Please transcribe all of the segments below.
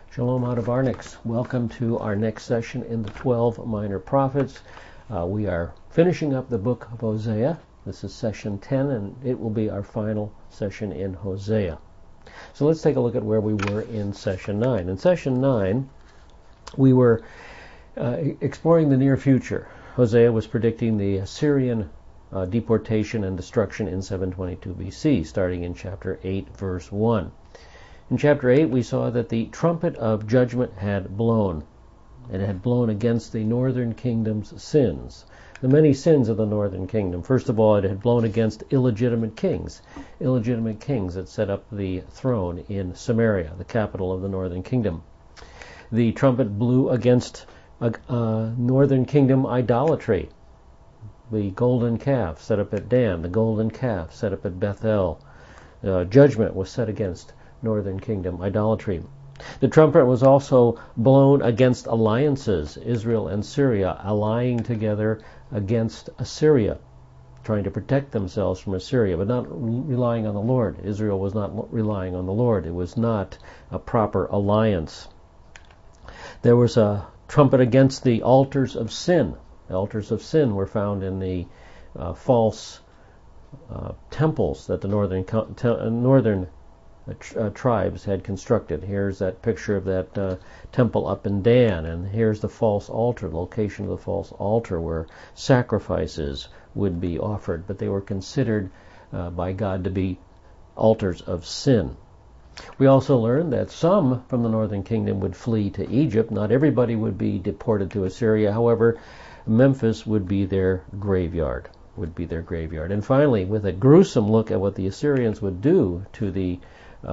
Shalom out of Arnix. Welcome to our next session in the 12 Minor Prophets. We are finishing up the book of Hosea. This is session 10, and it will be our final session in Hosea. So let's take a look at where we were in session 9. In session 9, we were exploring the near future. Hosea was predicting the Assyrian deportation and destruction in 722 BC, starting in chapter 8, verse 1. In chapter 8, we saw that the trumpet of judgment had blown. It had blown against the northern kingdom's sins, the many sins of the northern kingdom. First of all, it had blown against illegitimate kings that set up the throne in Samaria, the capital of the northern kingdom. The trumpet blew against northern kingdom idolatry. The golden calf set up at Dan, the golden calf set up at Bethel. Judgment was set against northern kingdom idolatry. The trumpet was also blown against alliances, Israel and Syria allying together against Assyria, trying to protect themselves from Assyria, but not relying on the Lord. Israel was not relying on the Lord. It was not a proper alliance. There was a trumpet against the altars of sin. The altars of sin were found in the false temples that the northern tribes had constructed. Here's that picture of that temple up in Dan, and here's the false altar, the location of the false altar where sacrifices would be offered, but they were considered by God to be altars of sin. We also learned that some from the northern kingdom would flee to Egypt. Not everybody would be deported to Assyria. However, Memphis would be their graveyard. And finally, with a gruesome look at what the Assyrians would do to the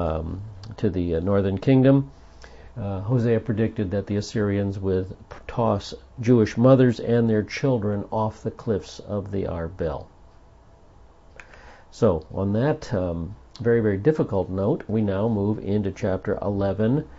northern kingdom, Hosea predicted that the Assyrians would toss Jewish mothers and their children off the cliffs of the Arbel. So, on that very, very difficult note, we now move into chapter 11,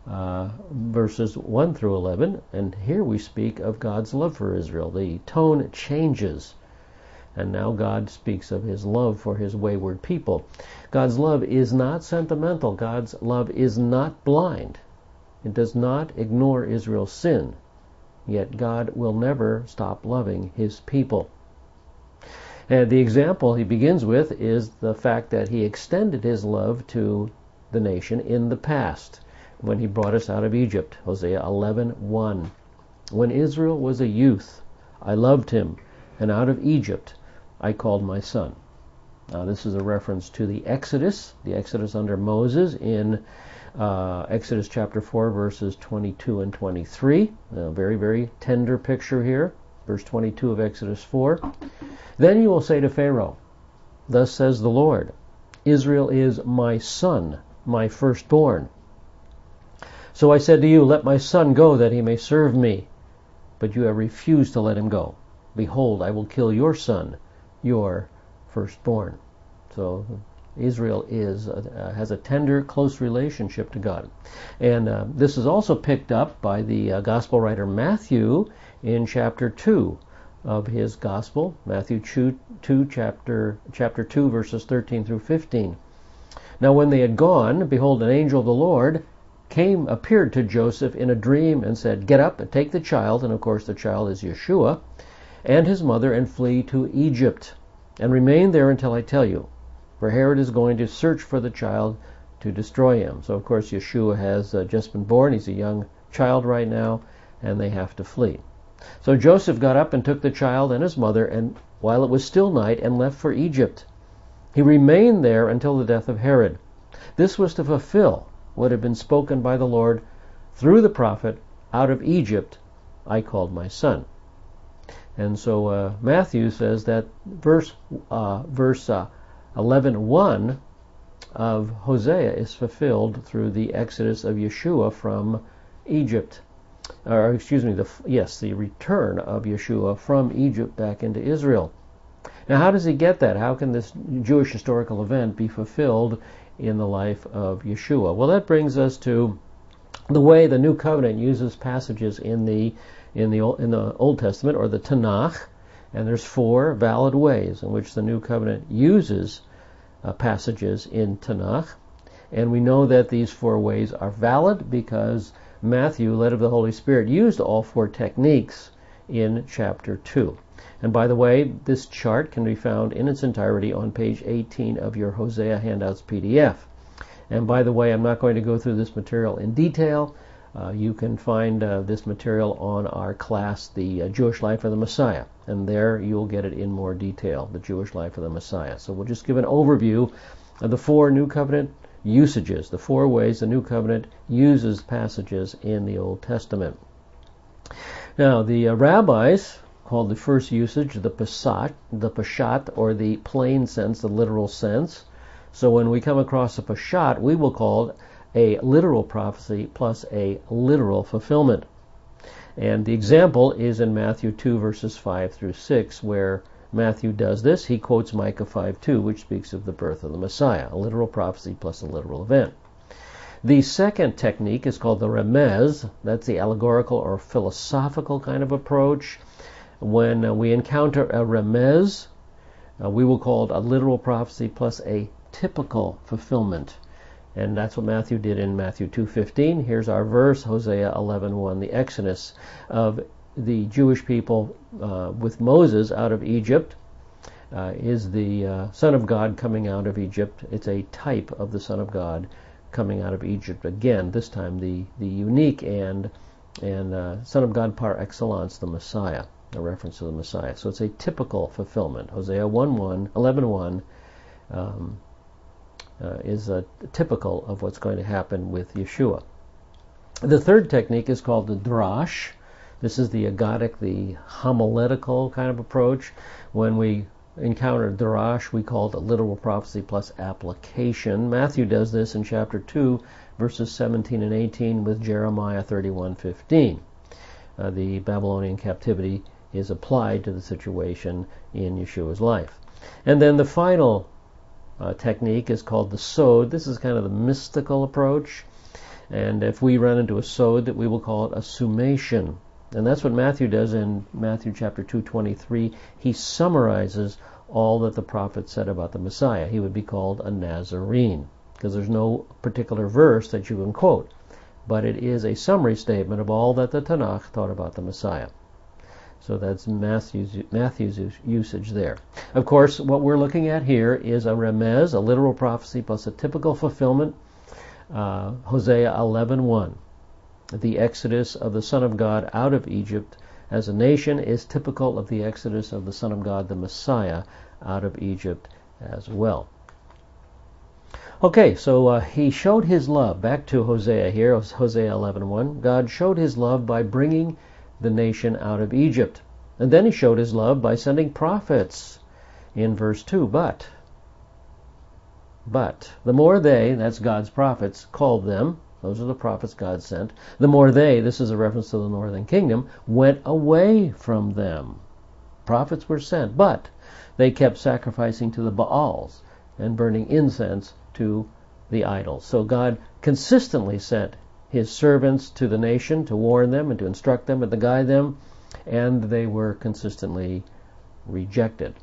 verses 1 through 11, and here we speak of God's love for Israel. The tone changes, and now God speaks of his love for his wayward people. God's love is not sentimental. God's love is not blind. It does not ignore Israel's sin. Yet God will never stop loving his people. And the example he begins with is the fact that he extended his love to the nation in the past when he brought us out of Egypt. Hosea 11:1. When Israel was a youth, I loved him, and out of Egypt I called my son. Now, this is a reference to the Exodus under Moses in Exodus chapter 4, verses 22 and 23. A very, very tender picture here. Verse 22 of Exodus 4. Then you will say to Pharaoh, thus says the Lord, Israel is my son, my firstborn. So I said to you, let my son go that he may serve me. But you have refused to let him go. Behold, I will kill your son, your firstborn. So Israel has a tender, close relationship to God. And this is also picked up by the gospel writer Matthew in chapter 2 of his gospel. Matthew 2, chapter 2, verses 13 through 15. Now when they had gone, behold, an angel of the Lord appeared to Joseph in a dream and said, get up and take the child, and of course the child is Yeshua, and his mother, and flee to Egypt, and remain there until I tell you. For Herod is going to search for the child to destroy him. So of course Yeshua has just been born. He's a young child right now, and they have to flee. So Joseph got up and took the child and his mother, and while it was still night, and left for Egypt. He remained there until the death of Herod. This was to fulfill what had been spoken by the Lord through the prophet, out of Egypt I called my son. And so Matthew says that verse 11:1 of Hosea is fulfilled through the exodus of Yeshua from Egypt. The return of Yeshua from Egypt back into Israel. Now, how does he get that? How can this Jewish historical event be fulfilled in the life of Yeshua? Well, that brings us to the way the New Covenant uses passages in the Old Testament, or the Tanakh, and there's 4 valid ways in which the New Covenant uses passages in Tanakh. And we know that these 4 ways are valid because Matthew, led of the Holy Spirit, used all 4 techniques in chapter 2. And by the way, this chart can be found in its entirety on page 18 of your Hosea Handouts PDF. And by the way, I'm not going to go through this material in detail. You can find this material on our class, The Jewish Life of the Messiah. And there you'll get it in more detail, The Jewish Life of the Messiah. So we'll just give an overview of the 4 New Covenant usages, the 4 ways the New Covenant uses passages in the Old Testament. Now, the rabbis called the first usage the Peshat, or the plain sense, the literal sense. So when we come across a Peshat, we will call it a literal prophecy plus a literal fulfillment. And the example is in Matthew 2, verses 5 through 6, where Matthew does this. He quotes Micah 5:2, which speaks of the birth of the Messiah, a literal prophecy plus a literal event. The second technique is called the remez. That's the allegorical or philosophical kind of approach. When we encounter a remez, we will call it a literal prophecy plus a typical fulfillment. And that's what Matthew did in Matthew 2:15. Here's our verse, Hosea 11:1. The exodus of the Jewish people with Moses out of Egypt is the Son of God coming out of Egypt. It's a type of the Son of God coming out of Egypt. Again, this time the unique and Son of God par excellence, the Messiah, a reference to the Messiah. So it's a typical fulfillment. Hosea 11:1 is typical of what's going to happen with Yeshua. The third technique is called the drash. This is the agadic, the homiletical kind of approach. When we encounter drash, we call it a literal prophecy plus application. Matthew does this in chapter 2, verses 17 and 18 with Jeremiah 31:15. The Babylonian captivity is applied to the situation in Yeshua's life. And then the final technique is called the sod. This is kind of the mystical approach. And if we run into a sod, that we will call it a summation. And that's what Matthew does in Matthew chapter 2:23. He summarizes all that the prophet said about the Messiah. He would be called a Nazarene, because there's no particular verse that you can quote, but it is a summary statement of all that the Tanakh taught about the Messiah. So that's Matthew's usage there. Of course, what we're looking at here is a remez, a literal prophecy plus a typical fulfillment. Hosea 11:1. The exodus of the Son of God out of Egypt as a nation is typical of the exodus of the Son of God, the Messiah, out of Egypt as well. Okay, so he showed his love. Back to Hosea here, Hosea 11:1. God showed his love by bringing the nation out of Egypt. And then he showed his love by sending prophets in verse 2. But the more they, that's God's prophets, called them, those are the prophets God sent, the more they, this is a reference to the northern kingdom, went away from them. Prophets were sent, but they kept sacrificing to the Baals and burning incense to the idols. So God consistently sent his servants to the nation to warn them and to instruct them and to guide them, and they were consistently rejected.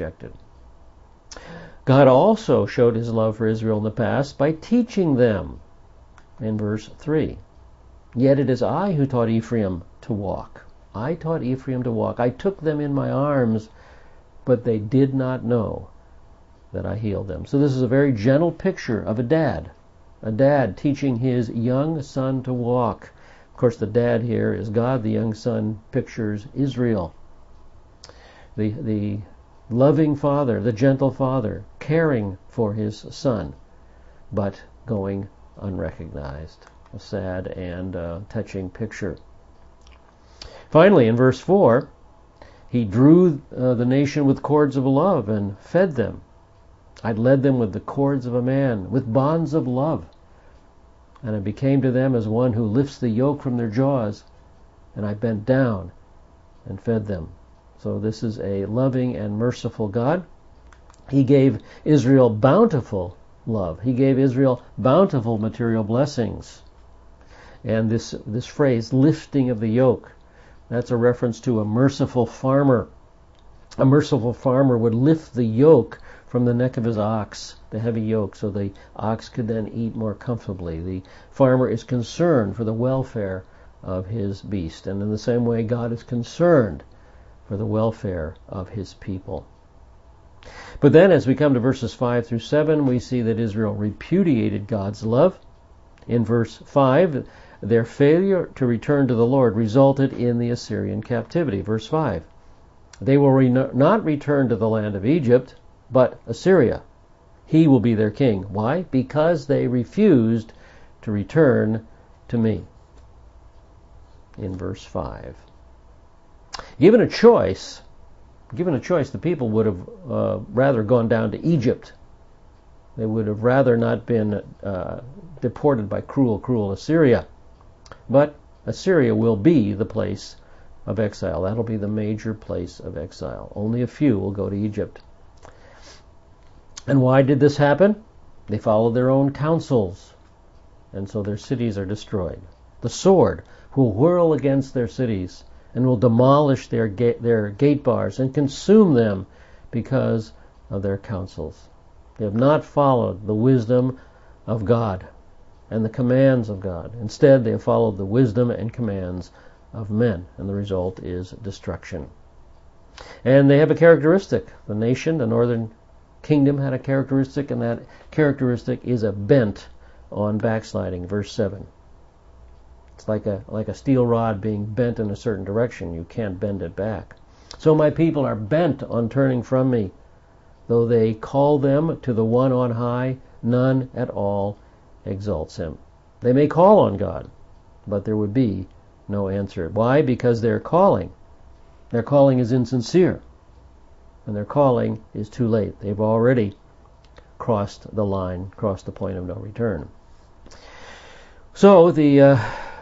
God also showed his love for Israel in the past by teaching them. In verse 3, yet it is I who taught Ephraim to walk. I taught Ephraim to walk. I took them in my arms, but they did not know that I healed them. So this is a very gentle picture of a dad teaching his young son to walk. Of course, the dad here is God. The young son pictures Israel. The loving father, the gentle father, caring for his son, but going unrecognized. A sad and touching picture. Finally, in verse 4, he drew the nation with cords of love and fed them. I led them with the cords of a man, with bonds of love. And I became to them as one who lifts the yoke from their jaws, and I bent down and fed them. So this is a loving and merciful God. He gave Israel bountiful love. He gave Israel bountiful material blessings. And this phrase, lifting of the yoke, that's a reference to a merciful farmer. A merciful farmer would lift the yoke from the neck of his ox, the heavy yoke, so the ox could then eat more comfortably. The farmer is concerned for the welfare of his beast, and in the same way God is concerned for the welfare of his people. But then as we come to verses 5 through 7, we see that Israel repudiated God's love. In verse 5, their failure to return to the Lord resulted in the Assyrian captivity. Verse 5, they will not return to the land of Egypt, but Assyria. He will be their king. Why? Because they refused to return to me. In verse 5. Given a choice, the people would have rather gone down to Egypt. They would have rather not been deported by cruel Assyria. But Assyria will be the place of exile. That'll be the major place of exile. Only a few will go to Egypt. And why did this happen? They followed their own counsels, and so their cities are destroyed. The sword will whirl against their cities and will demolish their gate bars and consume them because of their counsels. They have not followed the wisdom of God and the commands of God. Instead, they have followed the wisdom and commands of men, and the result is destruction. And they have a characteristic. The nation, the northern kingdom, had a characteristic, and that characteristic is a bent on backsliding. Verse 7. It's like a steel rod being bent in a certain direction. You can't bend it back. So my people are bent on turning from me. Though they call them to the one on high, none at all exalts him. They may call on God, but there would be no answer. Why? Because their calling is insincere, and their calling is too late. They've already crossed the line, crossed the point of no return. So the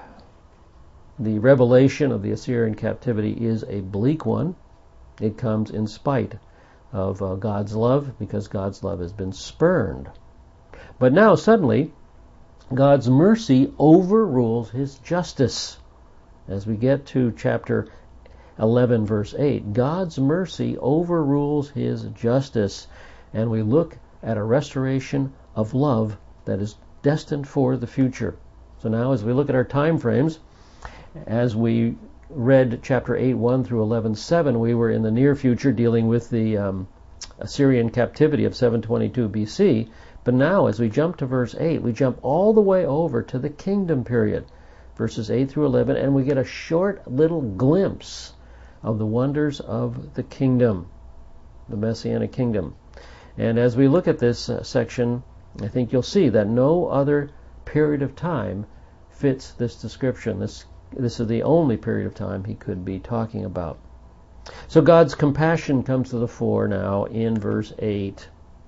revelation of the Assyrian captivity is a bleak one. It comes in spite of God's love, because God's love has been spurned. But now suddenly, God's mercy overrules his justice. As we get to chapter 11, verse 8, God's mercy overrules his justice, and we look at a restoration of love that is destined for the future. So now as we look at our time frames, as we read chapter 8, 1 through 11, 7, we were in the near future dealing with the Assyrian captivity of 722 BC. But now, as we jump to verse 8, we jump all the way over to the kingdom period, verses 8 through 11, and we get a short little glimpse of the wonders of the kingdom, the Messianic kingdom. And as we look at this section, I think you'll see that no other period of time fits this description. This is the only period of time he could be talking about. So God's compassion comes to the fore now in verse 8.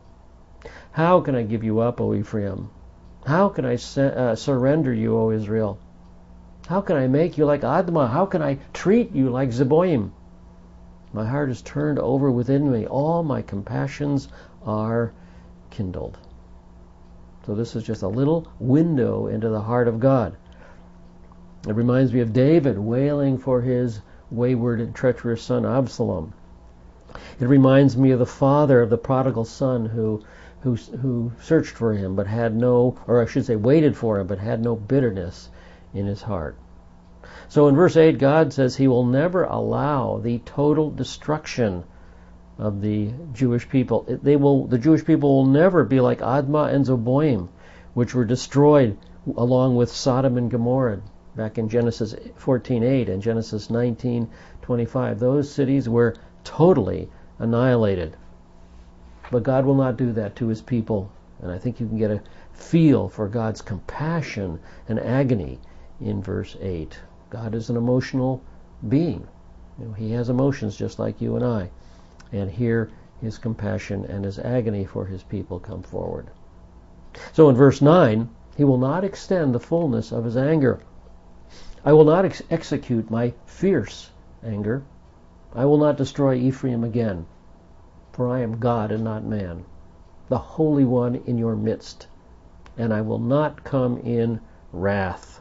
How can I give you up, O Ephraim? How can I surrender you, O Israel? How can I make you like Admah? How can I treat you like Zeboim? My heart is turned over within me. All my compassions are kindled. So this is just a little window into the heart of God. It reminds me of David wailing for his wayward and treacherous son Absalom. It reminds me of the father of the prodigal son who searched for him but had no, or I should say waited for him but had no bitterness in his heart. So in verse 8, God says he will never allow the total destruction of the Jewish people. The Jewish people will never be like Admah and Zeboim, which were destroyed along with Sodom and Gomorrah back in Genesis 14:8 and Genesis 19:25. Those cities were totally annihilated. But God will not do that to his people. And I think you can get a feel for God's compassion and agony in verse 8. God is an emotional being. He has emotions just like you and I. And here his compassion and his agony for his people come forward. So in verse 9, he will not extend the fullness of his anger. I will not execute my fierce anger. I will not destroy Ephraim again, for I am God and not man, the Holy One in your midst, and I will not come in wrath.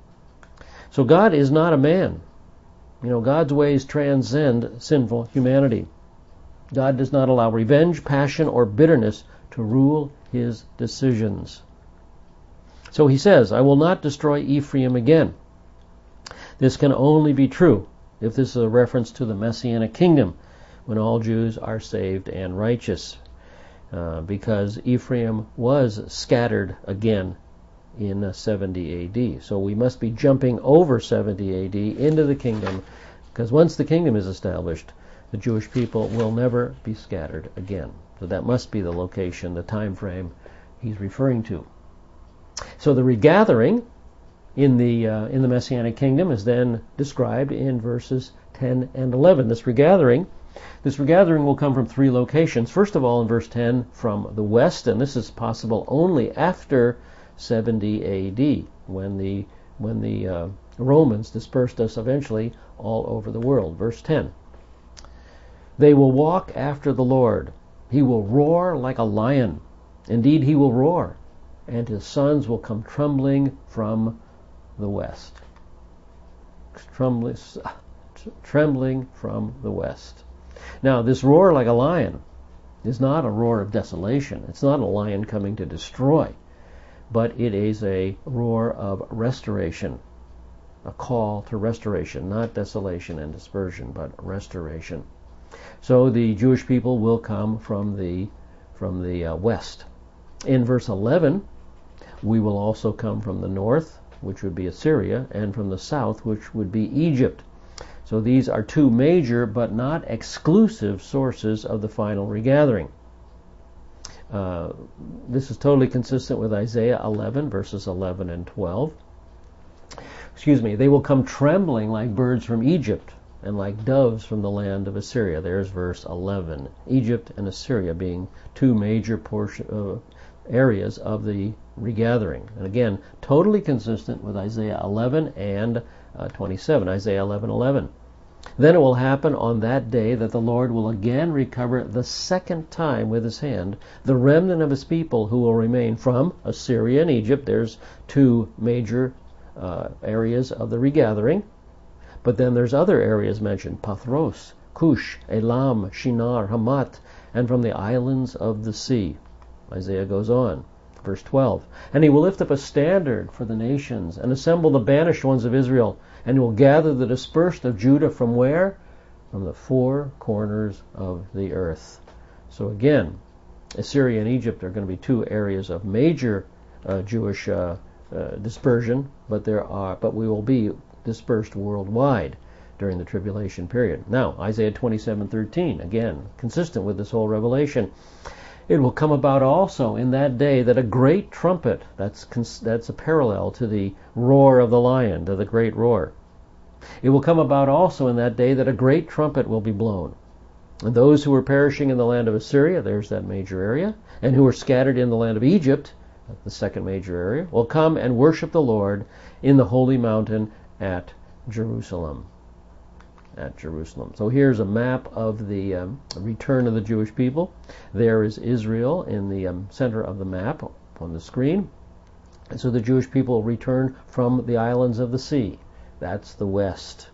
So God is not a man. God's ways transcend sinful humanity. God does not allow revenge, passion, or bitterness to rule his decisions. So he says, I will not destroy Ephraim again. This can only be true if this is a reference to the Messianic kingdom, when all Jews are saved and righteous, because Ephraim was scattered again in 70 AD. So we must be jumping over 70 AD into the kingdom, because once the kingdom is established, the Jewish people will never be scattered again. So that must be the location, the time frame he's referring to. So the regathering in the Messianic kingdom is then described in verses 10 and 11. This regathering will come from three locations. First of all, in verse 10, from the west, and this is possible only after 70 AD, when the Romans dispersed us eventually all over the world. Verse 10. They will walk after the Lord. He will roar like a lion. Indeed, he will roar, and his sons will come trembling from the west. Trembling from the west. Now, this roar like a lion is not a roar of desolation. It's not a lion coming to destroy, but it is a roar of restoration, a call to restoration, not desolation and dispersion, but restoration. So the Jewish people will come from the west. In verse 11, we will also come from the north, which would be Assyria, and from the south, which would be Egypt. So these are two major but not exclusive sources of the final regathering. This is totally consistent with Isaiah 11, verses 11 and 12. They will come trembling like birds from Egypt, and like doves from the land of Assyria. There's verse 11. Egypt and Assyria being two major areas of the regathering. And again, totally consistent with Isaiah 11 and 27. Isaiah 11:11. Then it will happen on that day that the Lord will again recover the second time with his hand the remnant of his people who will remain from Assyria and Egypt. There's two major areas of the regathering. But then there's other areas mentioned: Pathros, Cush, Elam, Shinar, Hamat, and from the islands of the sea. Isaiah goes on. Verse 12. And he will lift up a standard for the nations, and assemble the banished ones of Israel, and will gather the dispersed of Judah from where? From the four corners of the earth. So again, Assyria and Egypt are going to be two areas of major Jewish dispersion, but we will be dispersed worldwide during the tribulation period. Now, Isaiah 27:13, again, consistent with this whole revelation. It will come about also in that day that a great trumpet, that's a parallel to the roar of the lion, to the great roar. It will come about also in that day that a great trumpet will be blown. And those who were perishing in the land of Assyria, there's that major area, and who were scattered in the land of Egypt, the second major area, will come and worship the Lord in the holy mountain at Jerusalem. So here's a map of the return of the Jewish people. There is Israel in the center of the map on the screen. And so the Jewish people return from the islands of the sea. That's the west.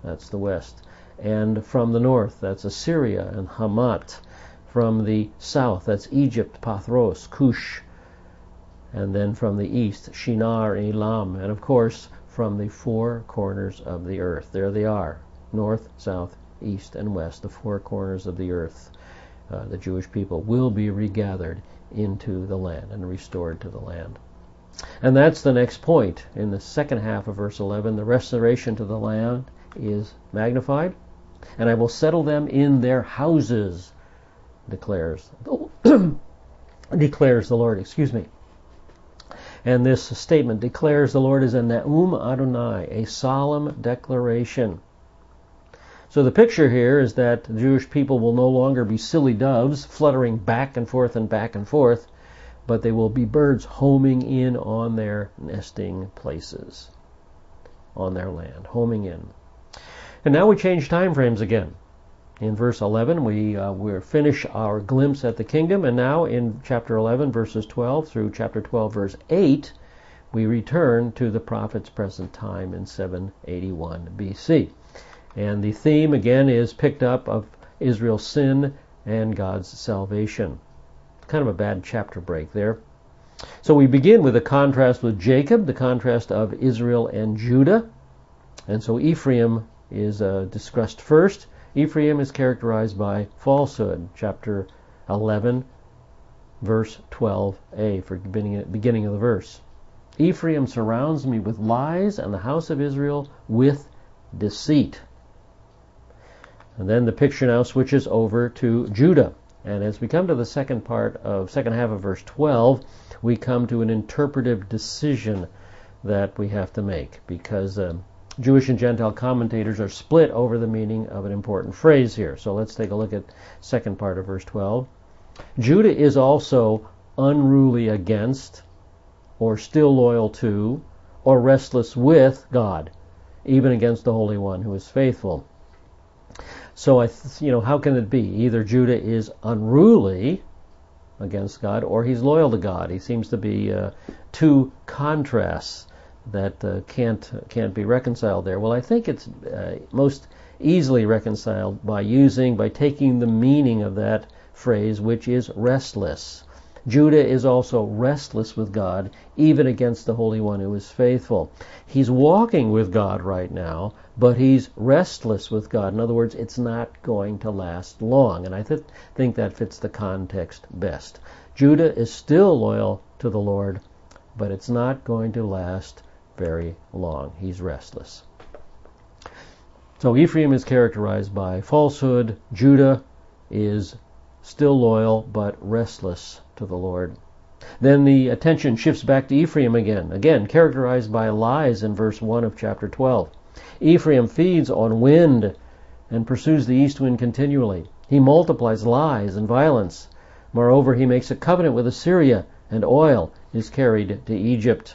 And from the north, that's Assyria and Hamat. From the south, that's Egypt, Pathros, Cush. And then from the east, Shinar, Elam. And of course, from the four corners of the earth. There they are. North, south, east, and west, the four corners of the earth. The Jewish people will be regathered into the land and restored to the land. And that's the next point. In the second half of verse 11, the restoration to the land is magnified. And I will settle them in their houses, declares the Lord. And this statement, declares the Lord, is a Ne'um Adonai, a solemn declaration. So the picture here is that the Jewish people will no longer be silly doves fluttering back and forth, but they will be birds homing in on their nesting places, on their land, homing in. And now we change time frames again. In verse 11, we finish our glimpse at the kingdom, and now in chapter 11, verses 12 through chapter 12, verse 8, we return to the prophet's present time in 781 BC. And the theme again is picked up of Israel's sin and God's salvation. Kind of a bad chapter break there. So we begin with a contrast with Jacob, the contrast of Israel and Judah. And so Ephraim is discussed first. Ephraim is characterized by falsehood. Chapter 11, verse 12a, for beginning of the verse. Ephraim surrounds me with lies, and the house of Israel with deceit. And then the picture now switches over to Judah. And as we come to the second half of verse 12, we come to an interpretive decision that we have to make, because Jewish and Gentile commentators are split over the meaning of an important phrase here. So let's take a look at second part of verse 12. Judah is also unruly against, or still loyal to, or restless with God, even against the Holy One who is faithful. So how can it be? Either Judah is unruly against God, or he's loyal to God. He seems to be two contrasts that can't be reconciled there. Well, I think it's most easily reconciled by taking the meaning of that phrase, which is restless. Judah is also restless with God, even against the Holy One who is faithful. He's walking with God right now, but he's restless with God. In other words, it's not going to last long, and I think that fits the context best. Judah is still loyal to the Lord, but it's not going to last very long. He's restless. So Ephraim is characterized by falsehood. Judah is still loyal but restless to the Lord. Then the attention shifts back to Ephraim again characterized by lies in verse 1 of chapter 12. Ephraim feeds on wind and pursues the east wind continually. He multiplies lies and violence. Moreover, he makes a covenant with Assyria, and oil is carried to Egypt.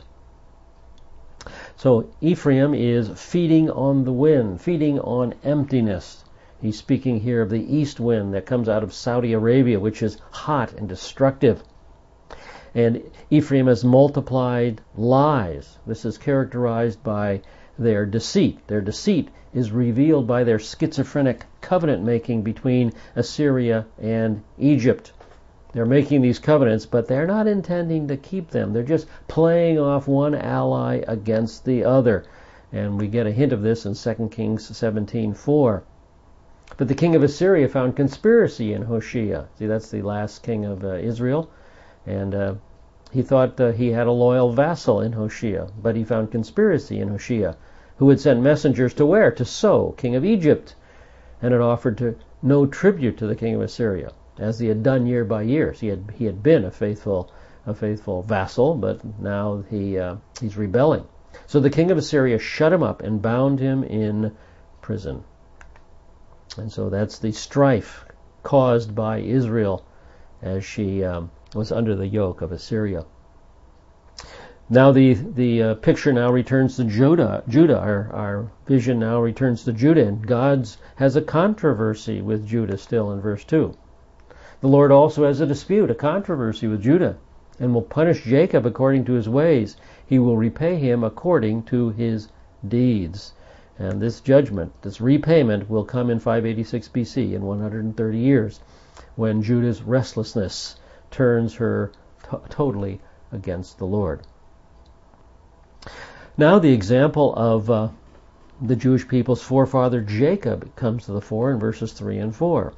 So Ephraim is feeding on the wind, feeding on emptiness. He's speaking here of the east wind that comes out of Saudi Arabia, which is hot and destructive. And Ephraim has multiplied lies. This is characterized by their deceit. Their deceit is revealed by their schizophrenic covenant making between Assyria and Egypt. They're making these covenants, but they're not intending to keep them. They're just playing off one ally against the other. And we get a hint of this in 2 Kings 17:4. But the king of Assyria found conspiracy in Hoshea. See, that's the last king of Israel. And he thought he had a loyal vassal in Hoshea, but he found conspiracy in Hoshea, who had sent messengers to where? To So, king of Egypt, and had offered no tribute to the king of Assyria, as he had done year by year. So he had been a faithful vassal, but now he's rebelling. So the king of Assyria shut him up and bound him in prison. And so that's the strife caused by Israel as she was under the yoke of Assyria. Now the picture now returns to Judah. Our vision now returns to Judah, and God has a controversy with Judah still in verse 2. The Lord also has a dispute, a controversy with Judah, and will punish Jacob according to his ways. He will repay him according to his deeds. And this judgment, this repayment, will come in 586 BC, in 130 years, when Judah's restlessness turns her totally against the Lord. Now the example of the Jewish people's forefather Jacob comes to the fore in verses 3 and 4.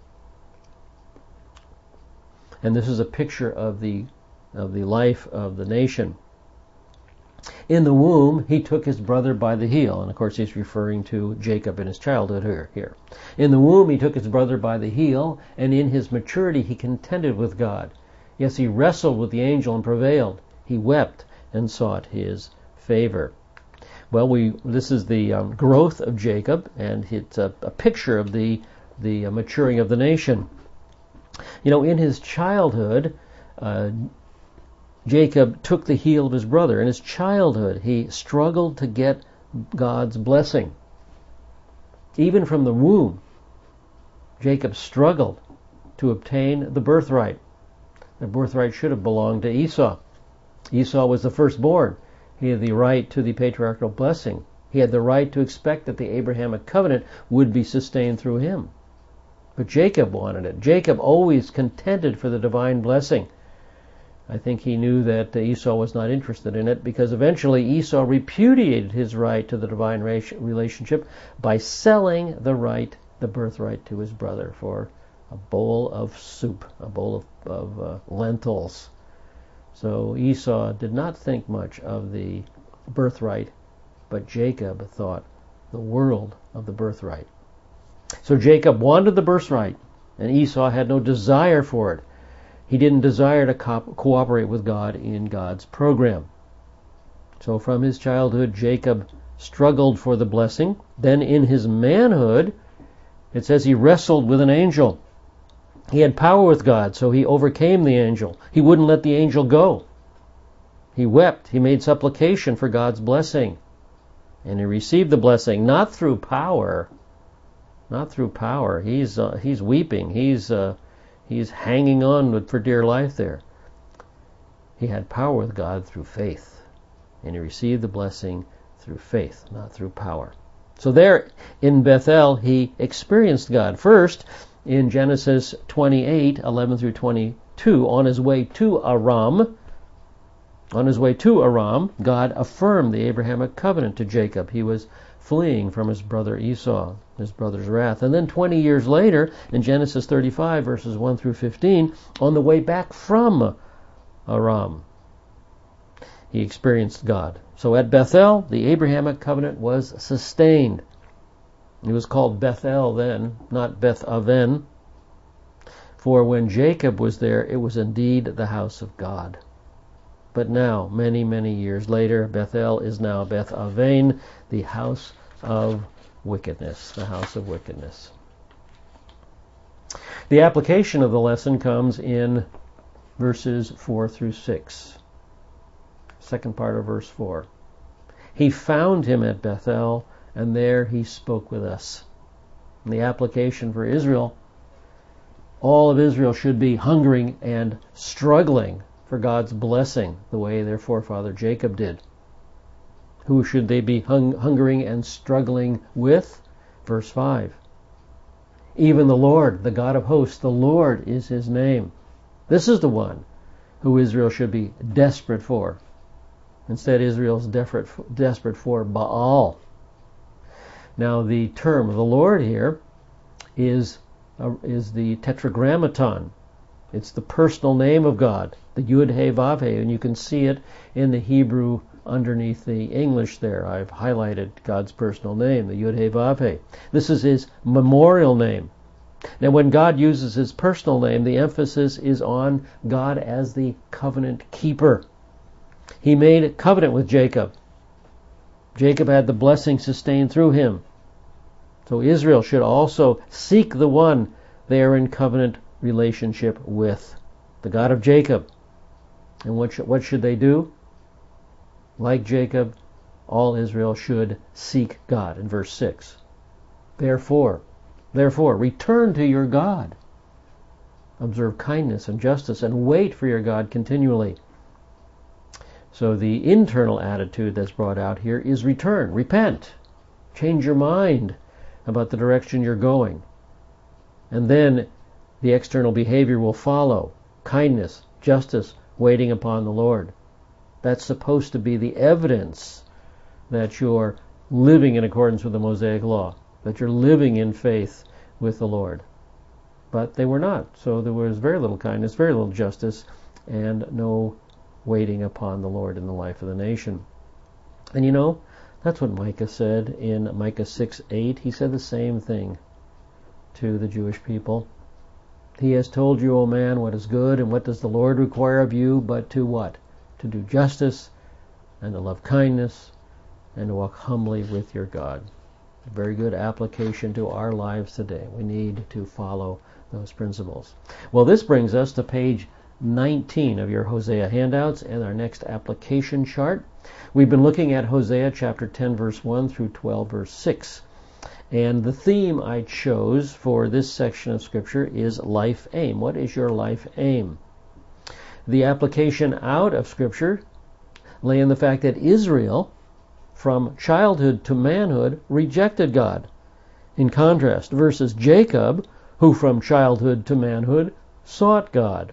And this is a picture of the life of the nation. In the womb, he took his brother by the heel. And of course, he's referring to Jacob in his childhood here. In the womb, he took his brother by the heel, and in his maturity, he contended with God. Yes, he wrestled with the angel and prevailed. He wept and sought his favor. Well, this is the growth of Jacob, and it's a picture of the maturing of the nation. You know, in his childhood, Jacob took the heel of his brother. In his childhood, he struggled to get God's blessing. Even from the womb, Jacob struggled to obtain the birthright. The birthright should have belonged to Esau. Esau was the firstborn. He had the right to the patriarchal blessing. He had the right to expect that the Abrahamic covenant would be sustained through him. But Jacob wanted it. Jacob always contended for the divine blessing. I think he knew that Esau was not interested in it, because eventually Esau repudiated his right to the divine relationship by selling the birthright to his brother for a bowl of soup, a bowl of lentils. So Esau did not think much of the birthright, but Jacob thought the world of the birthright. So Jacob wanted the birthright, and Esau had no desire for it. He didn't desire to cooperate with God in God's program. So from his childhood, Jacob struggled for the blessing. Then in his manhood, it says he wrestled with an angel. He had power with God, so he overcame the angel. He wouldn't let the angel go. He wept. He made supplication for God's blessing. And he received the blessing, not through power. Not through power. He's weeping. He's hanging on for dear life there. He had power with God through faith. And he received the blessing through faith, not through power. So there in Bethel, he experienced God. First, in Genesis 28:11 through 22, on his way to Aram, God affirmed the Abrahamic covenant to Jacob. He was fleeing from his brother Esau, his brother's wrath. And then 20 years later, in Genesis 35, verses 1 through 15, on the way back from Aram, he experienced God. So at Bethel, the Abrahamic covenant was sustained. It was called Bethel then, not Beth Aven. For when Jacob was there, it was indeed the house of God. But now, many, many years later, Bethel is now Beth Aven, the house of wickedness. The house of wickedness. The application of the lesson comes in verses 4 through 6. Second part of verse 4. He found him at Bethel, and there he spoke with us. And the application for Israel, all of Israel should be hungering and struggling for God's blessing, the way their forefather Jacob did. Who should they be hungering and struggling with? Verse 5. Even the Lord, the God of hosts, the Lord is his name. This is the one who Israel should be desperate for. Instead, Israel's desperate for Baal. Now, the term of the Lord here is the Tetragrammaton. It's the personal name of God, the Yud He Vav He, and you can see it in the Hebrew underneath the English there. I've highlighted God's personal name, the Yud He Vav He. This is his memorial name. Now, when God uses his personal name, the emphasis is on God as the covenant keeper. He made a covenant with Jacob. Jacob had the blessing sustained through him. So Israel should also seek the one they are in covenant relationship with, the God of Jacob. And what should they do? Like Jacob, all Israel should seek God. In verse 6. Therefore, return to your God. Observe kindness and justice and wait for your God continually. So the internal attitude that's brought out here is return, repent, change your mind about the direction you're going. And then the external behavior will follow. Kindness, justice, waiting upon the Lord. That's supposed to be the evidence that you're living in accordance with the Mosaic Law, that you're living in faith with the Lord. But they were not. So there was very little kindness, very little justice, and no waiting upon the Lord in the life of the nation. And you know, that's what Micah said in Micah 6:8. He said the same thing to the Jewish people. He has told you, O man, what is good, and what does the Lord require of you, but to what? To do justice, and to love kindness, and to walk humbly with your God. A very good application to our lives today. We need to follow those principles. Well, this brings us to page 19 of your Hosea handouts and our next application chart. We've been looking at Hosea chapter 10 verse 1 through 12 verse 6. And the theme I chose for this section of Scripture is life aim. What is your life aim? The application out of Scripture lay in the fact that Israel, from childhood to manhood, rejected God. In contrast, versus Jacob, who from childhood to manhood sought God.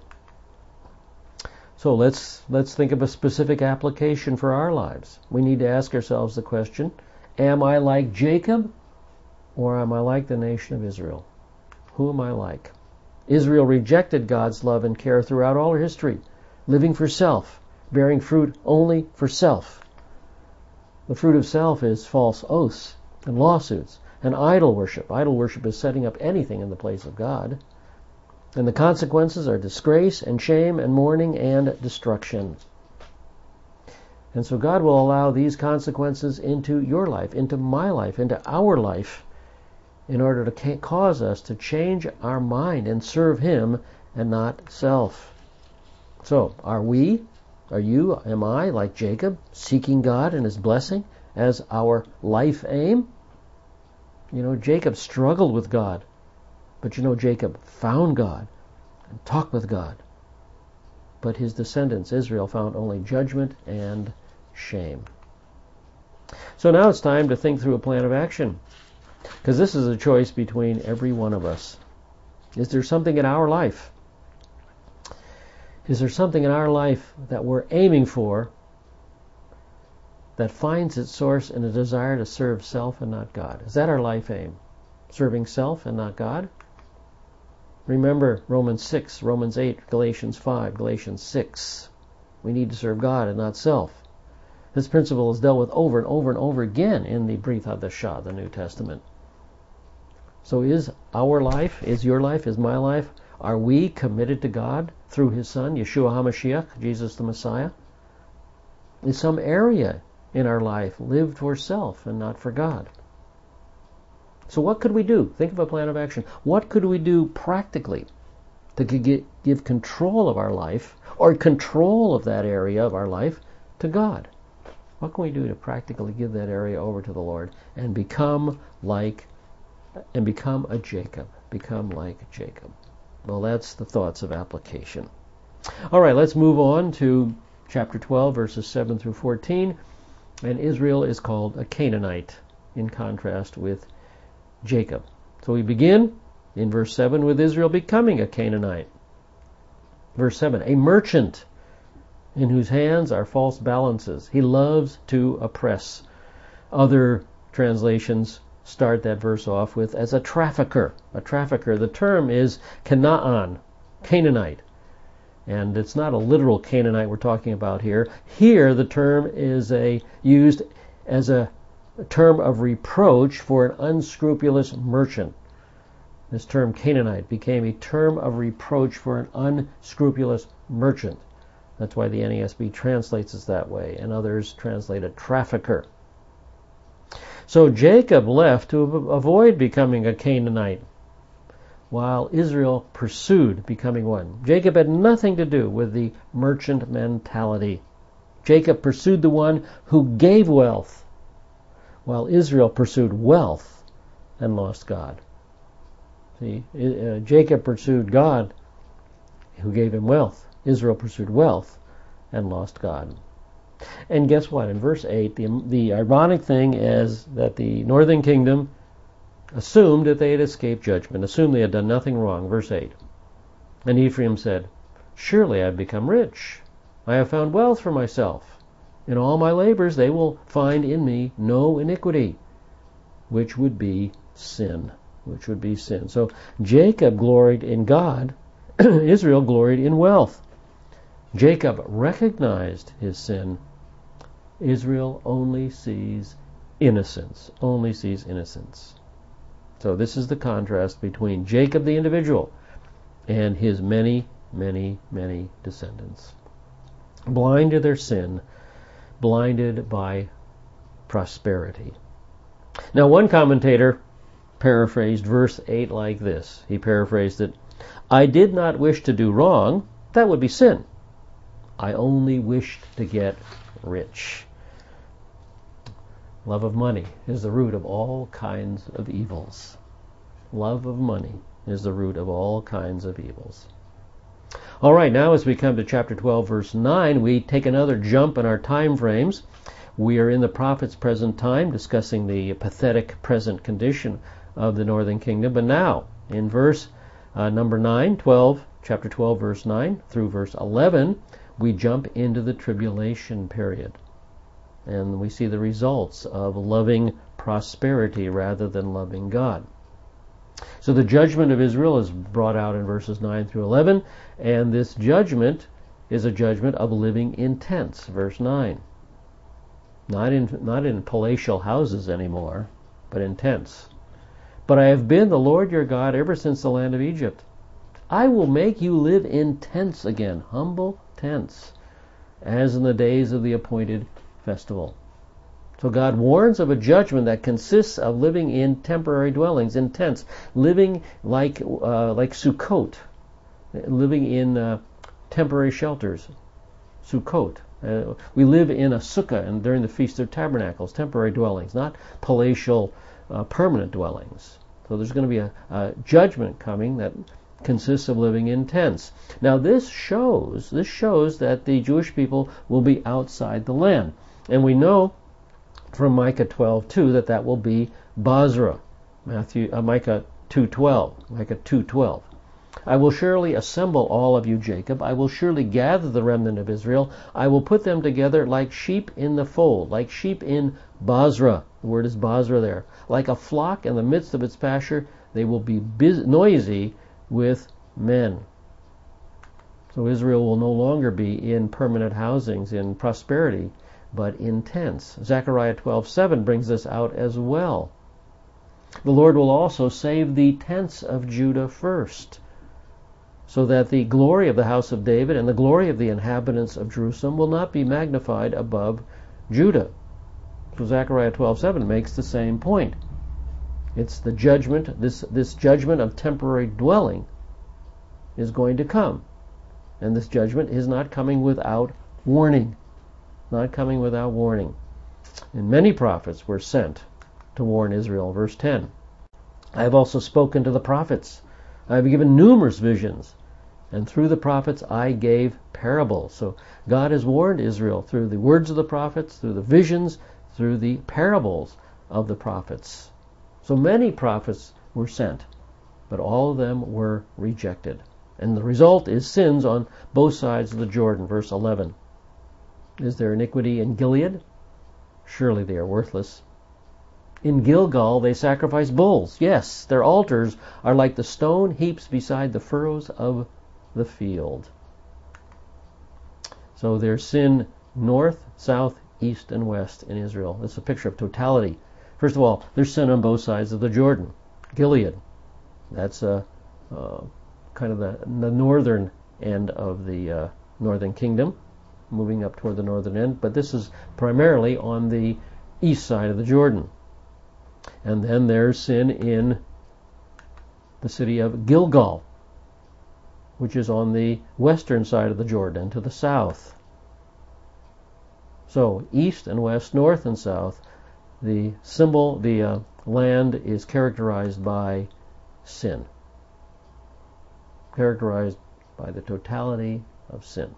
So let's think of a specific application for our lives. We need to ask ourselves the question, am I like Jacob or am I like the nation of Israel? Who am I like? Israel rejected God's love and care throughout all her history, living for self, bearing fruit only for self. The fruit of self is false oaths and lawsuits and idol worship. Idol worship is setting up anything in the place of God. And the consequences are disgrace and shame and mourning and destruction. And so God will allow these consequences into your life, into my life, into our life, in order to cause us to change our mind and serve Him and not self. So, are you, am I, like Jacob, seeking God and His blessing as our life aim? You know, Jacob struggled with God, but you know, Jacob found God and talked with God. But his descendants, Israel, found only judgment and shame. So now it's time to think through a plan of action, because this is a choice between every one of us. Is there something in our life? Is there something in our life that we're aiming for that finds its source in a desire to serve self and not God? Is that our life aim? Serving self and not God? Remember Romans 6, Romans 8, Galatians 5, Galatians 6. We need to serve God and not self. This principle is dealt with over and over and over again in the Brit Hadashah, the New Testament. So is our life, is your life, is my life, are we committed to God through His Son, Yeshua HaMashiach, Jesus the Messiah? Is some area in our life lived for self and not for God? So what could we do? Think of a plan of action. What could we do practically to give control of our life, or control of that area of our life, to God? What can we do to practically give that area over to the Lord and become a Jacob? Become like Jacob. Well, that's the thoughts of application. All right, let's move on to chapter 12, verses 7 through 14. And Israel is called a Canaanite, in contrast with Jacob. So we begin in verse 7 with Israel becoming a Canaanite. Verse 7, a merchant in whose hands are false balances. He loves to oppress. Other translations start that verse off with as a trafficker. A trafficker. The term is Canaan, Canaanite. And it's not a literal Canaanite we're talking about here. Here the term is used as a term of reproach for an unscrupulous merchant. This term Canaanite became a term of reproach for an unscrupulous merchant. That's why the NASB translates it that way, and others translate a trafficker. So Jacob left to avoid becoming a Canaanite, while Israel pursued becoming one. Jacob had nothing to do with the merchant mentality. Jacob pursued the one who gave wealth, while Israel pursued wealth and lost God. See, Jacob pursued God who gave him wealth. Israel pursued wealth and lost God. And guess what? In verse 8, the ironic thing is that the northern kingdom assumed that they had escaped judgment, assumed they had done nothing wrong. Verse 8. And Ephraim said, surely I have become rich. I have found wealth for myself. In all my labors they will find in me no iniquity, which would be sin. So Jacob gloried in God. Israel gloried in wealth. Jacob recognized his sin. Israel only sees innocence. So this is the contrast between Jacob the individual and his many, many, many descendants. Blind to their sin, blinded by prosperity. Now one commentator paraphrased verse 8 like this. He paraphrased it, I did not wish to do wrong, that would be sin. I only wished to get rich. Love of money is the root of all kinds of evils. Love of money is the root of all kinds of evils. All right, now as we come to chapter 12, verse 9, we take another jump in our time frames. We are in the prophet's present time, discussing the pathetic present condition of the northern kingdom. But now, In verse number 9, 12, chapter 12, verse 9 through verse 11, we jump into the tribulation period. And we see the results of loving prosperity rather than loving God. So the judgment of Israel is brought out in verses 9 through 11, and this judgment is a judgment of living in tents, verse 9. Not in palatial houses anymore, but in tents. But I have been the Lord your God ever since the land of Egypt. I will make you live in tents again, humble tents, as in the days of the appointed festival. So God warns of a judgment that consists of living in temporary dwellings, in tents, living like Sukkot, living in temporary shelters, Sukkot. We live in a sukkah and during the Feast of Tabernacles, temporary dwellings, not palatial, permanent dwellings. So there's going to be a judgment coming that consists of living in tents. Now this shows that the Jewish people will be outside the land, and we know from Micah 12:2 that will be Bozrah. Micah 2:12. I will surely assemble all of you, Jacob. I will surely gather the remnant of Israel. I will put them together like sheep in the fold, like sheep in Bozrah. The word is Bozrah there. Like a flock in the midst of its pasture, they will be noisy with men. So Israel will no longer be in permanent housings, in prosperity, but in tents. Zechariah 12:7 brings this out as well. The Lord will also save the tents of Judah first, so that the glory of the house of David and the glory of the inhabitants of Jerusalem will not be magnified above Judah. So Zechariah 12:7 makes the same point. It's the judgment, this judgment of temporary dwelling is going to come. And this judgment is not coming without warning. Not coming without warning. And many prophets were sent to warn Israel. Verse 10. I have also spoken to the prophets. I have given numerous visions. And through the prophets I gave parables. So God has warned Israel through the words of the prophets, through the visions, through the parables of the prophets. So many prophets were sent, but all of them were rejected. And the result is sins on both sides of the Jordan. Verse 11. Is there iniquity in Gilead? Surely they are worthless. In Gilgal they sacrifice bulls. Yes, their altars are like the stone heaps beside the furrows of the field. So there's sin north, south, east, and west in Israel. It's a picture of totality. First of all, there's sin on both sides of the Jordan. Gilead, that's kind of the northern end of the northern kingdom, moving up toward the northern end. But this is primarily on the east side of the Jordan. And then there's sin in the city of Gilgal, which is on the western side of the Jordan, to the south. So east and west, north and south, the land is characterized by sin, characterized by the totality of sin.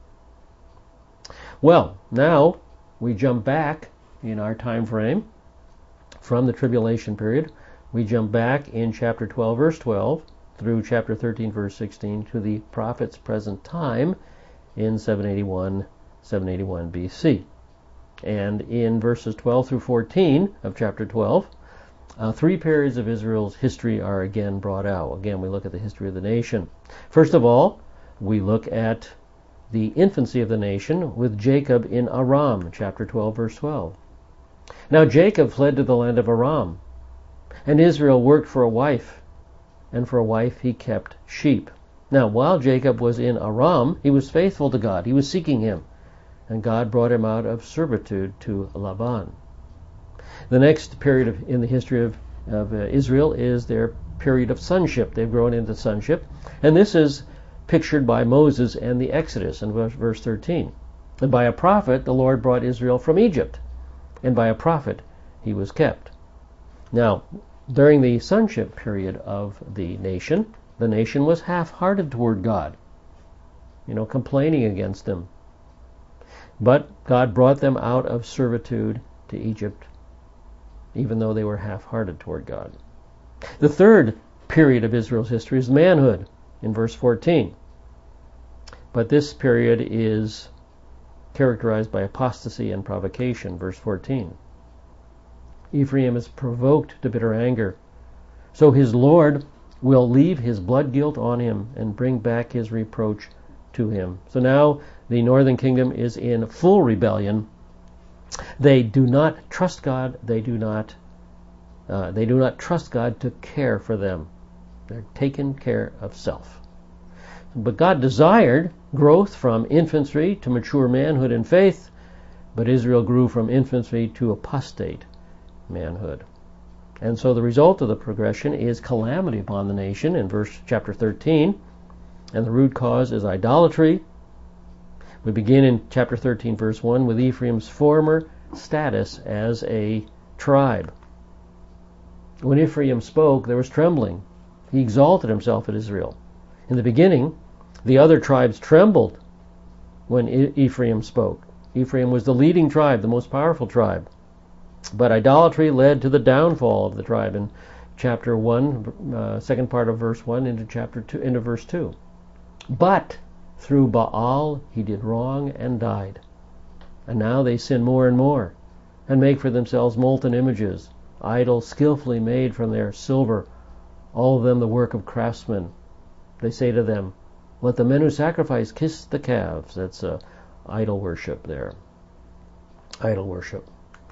Well, now we jump back in our time frame from the tribulation period. We jump back in chapter 12, verse 12, through chapter 13, verse 16, to the prophet's present time in 781 BC. And in verses 12 through 14 of chapter 12, three periods of Israel's history are again brought out. Again, we look at the history of the nation. First of all, we look at the infancy of the nation with Jacob in Aram, chapter 12, verse 12. Now Jacob fled to the land of Aram, and Israel worked for a wife, and for a wife he kept sheep. Now, while Jacob was in Aram, he was faithful to God. He was seeking him, and God brought him out of servitude to Laban. The next period in the history of Israel is their period of sonship. They've grown into sonship, and this is pictured by Moses and the Exodus in verse 13. And by a prophet the Lord brought Israel from Egypt, and by a prophet he was kept. Now, during the sonship period of the nation was half-hearted toward God, complaining against him. But God brought them out of servitude to Egypt, even though they were half-hearted toward God. The third period of Israel's history is manhood in verse 14. But this period is characterized by apostasy and provocation, verse 14. Ephraim is provoked to bitter anger. So his Lord will leave his blood guilt on him and bring back his reproach to him. So now the northern kingdom is in full rebellion. They do not trust God. They do not trust God to care for them. They're taken care of self. But God desired growth from infancy to mature manhood in faith, but Israel grew from infancy to apostate manhood. And so the result of the progression is calamity upon the nation in chapter 13, and the root cause is idolatry. We begin in chapter 13, verse 1, with Ephraim's former status as a tribe. When Ephraim spoke, there was trembling. He exalted himself at Israel. In the beginning, the other tribes trembled when Ephraim spoke. Ephraim was the leading tribe, the most powerful tribe. But idolatry led to the downfall of the tribe in chapter 1, second part of verse 1 into verse 2. But through Baal he did wrong and died. And now they sin more and more, and make for themselves molten images, idols skillfully made from their silver, all of them the work of craftsmen. They say to them, let the men who sacrifice kiss the calves. That's idol worship there. Idol worship.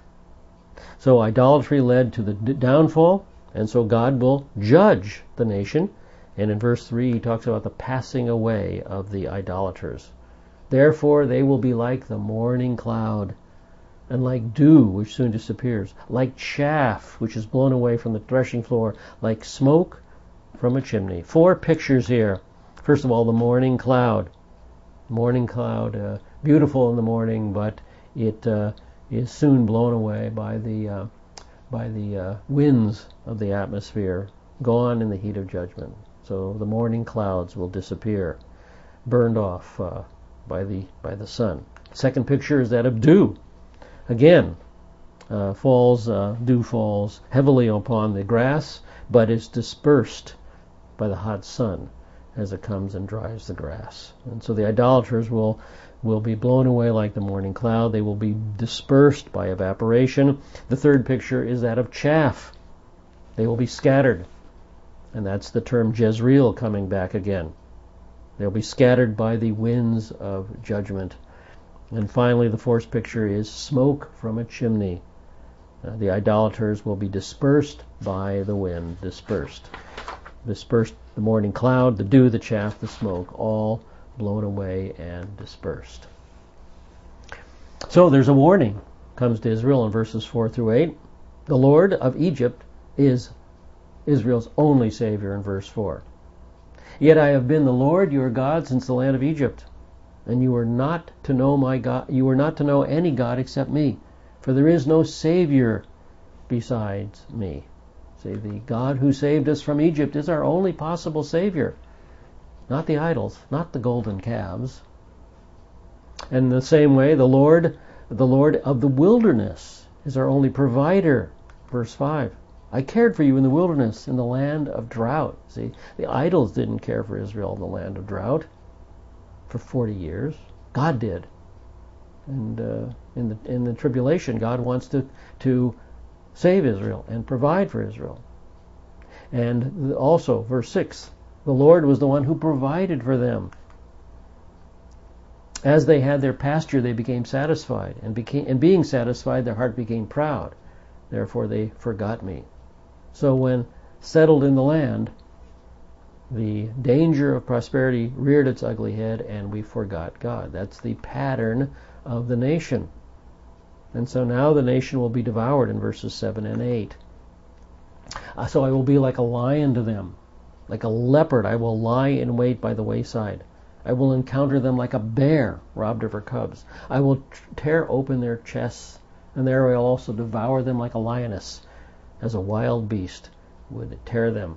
So idolatry led to the downfall, and so God will judge the nation. And in verse 3 he talks about the passing away of the idolaters. Therefore they will be like the morning cloud, and like dew which soon disappears, like chaff which is blown away from the threshing floor, like smoke from a chimney. 4 pictures here. First of all, the morning cloud. Morning cloud, beautiful in the morning, but it is soon blown away by the winds of the atmosphere, gone in the heat of judgment. So the morning clouds will disappear, burned off by the sun. Second picture is that of dew. Again, dew falls heavily upon the grass, but is dispersed by the hot sun as it comes and dries the grass. And so the idolaters will be blown away like the morning cloud. They will be dispersed by evaporation. The third picture is that of chaff. They will be scattered. And that's the term Jezreel coming back again. They'll be scattered by the winds of judgment. And finally, the fourth picture is smoke from a chimney. The idolaters will be dispersed by the wind. Dispersed, the morning cloud, the dew, the chaff, the smoke, all blown away and dispersed. So there's a warning comes to Israel in verses 4 through 8. The Lord of Egypt is Israel's only Savior in verse 4. Yet I have been the Lord your God since the land of Egypt, and you are not to know my God. You are not to know any God except me, for there is no Savior besides me. See, the God who saved us from Egypt is our only possible Savior, not the idols, not the golden calves. And in the same way, the Lord of the wilderness is our only provider. Verse 5. I cared for you in the wilderness, in the land of drought. See, the idols didn't care for Israel in the land of drought for 40 years. God did. And in the tribulation, God wants to save Israel and provide for Israel. And also, verse 6, the Lord was the one who provided for them. As they had their pasture, they became satisfied, and being satisfied, their heart became proud. Therefore they forgot me. So when settled in the land, the danger of prosperity reared its ugly head, and we forgot God. That's the pattern of the nation. And so now the nation will be devoured in verses 7 and 8. So I will be like a lion to them, like a leopard. I will lie in wait by the wayside. I will encounter them like a bear robbed of her cubs. I will tear open their chests, and there I will also devour them like a lioness, as a wild beast would tear them.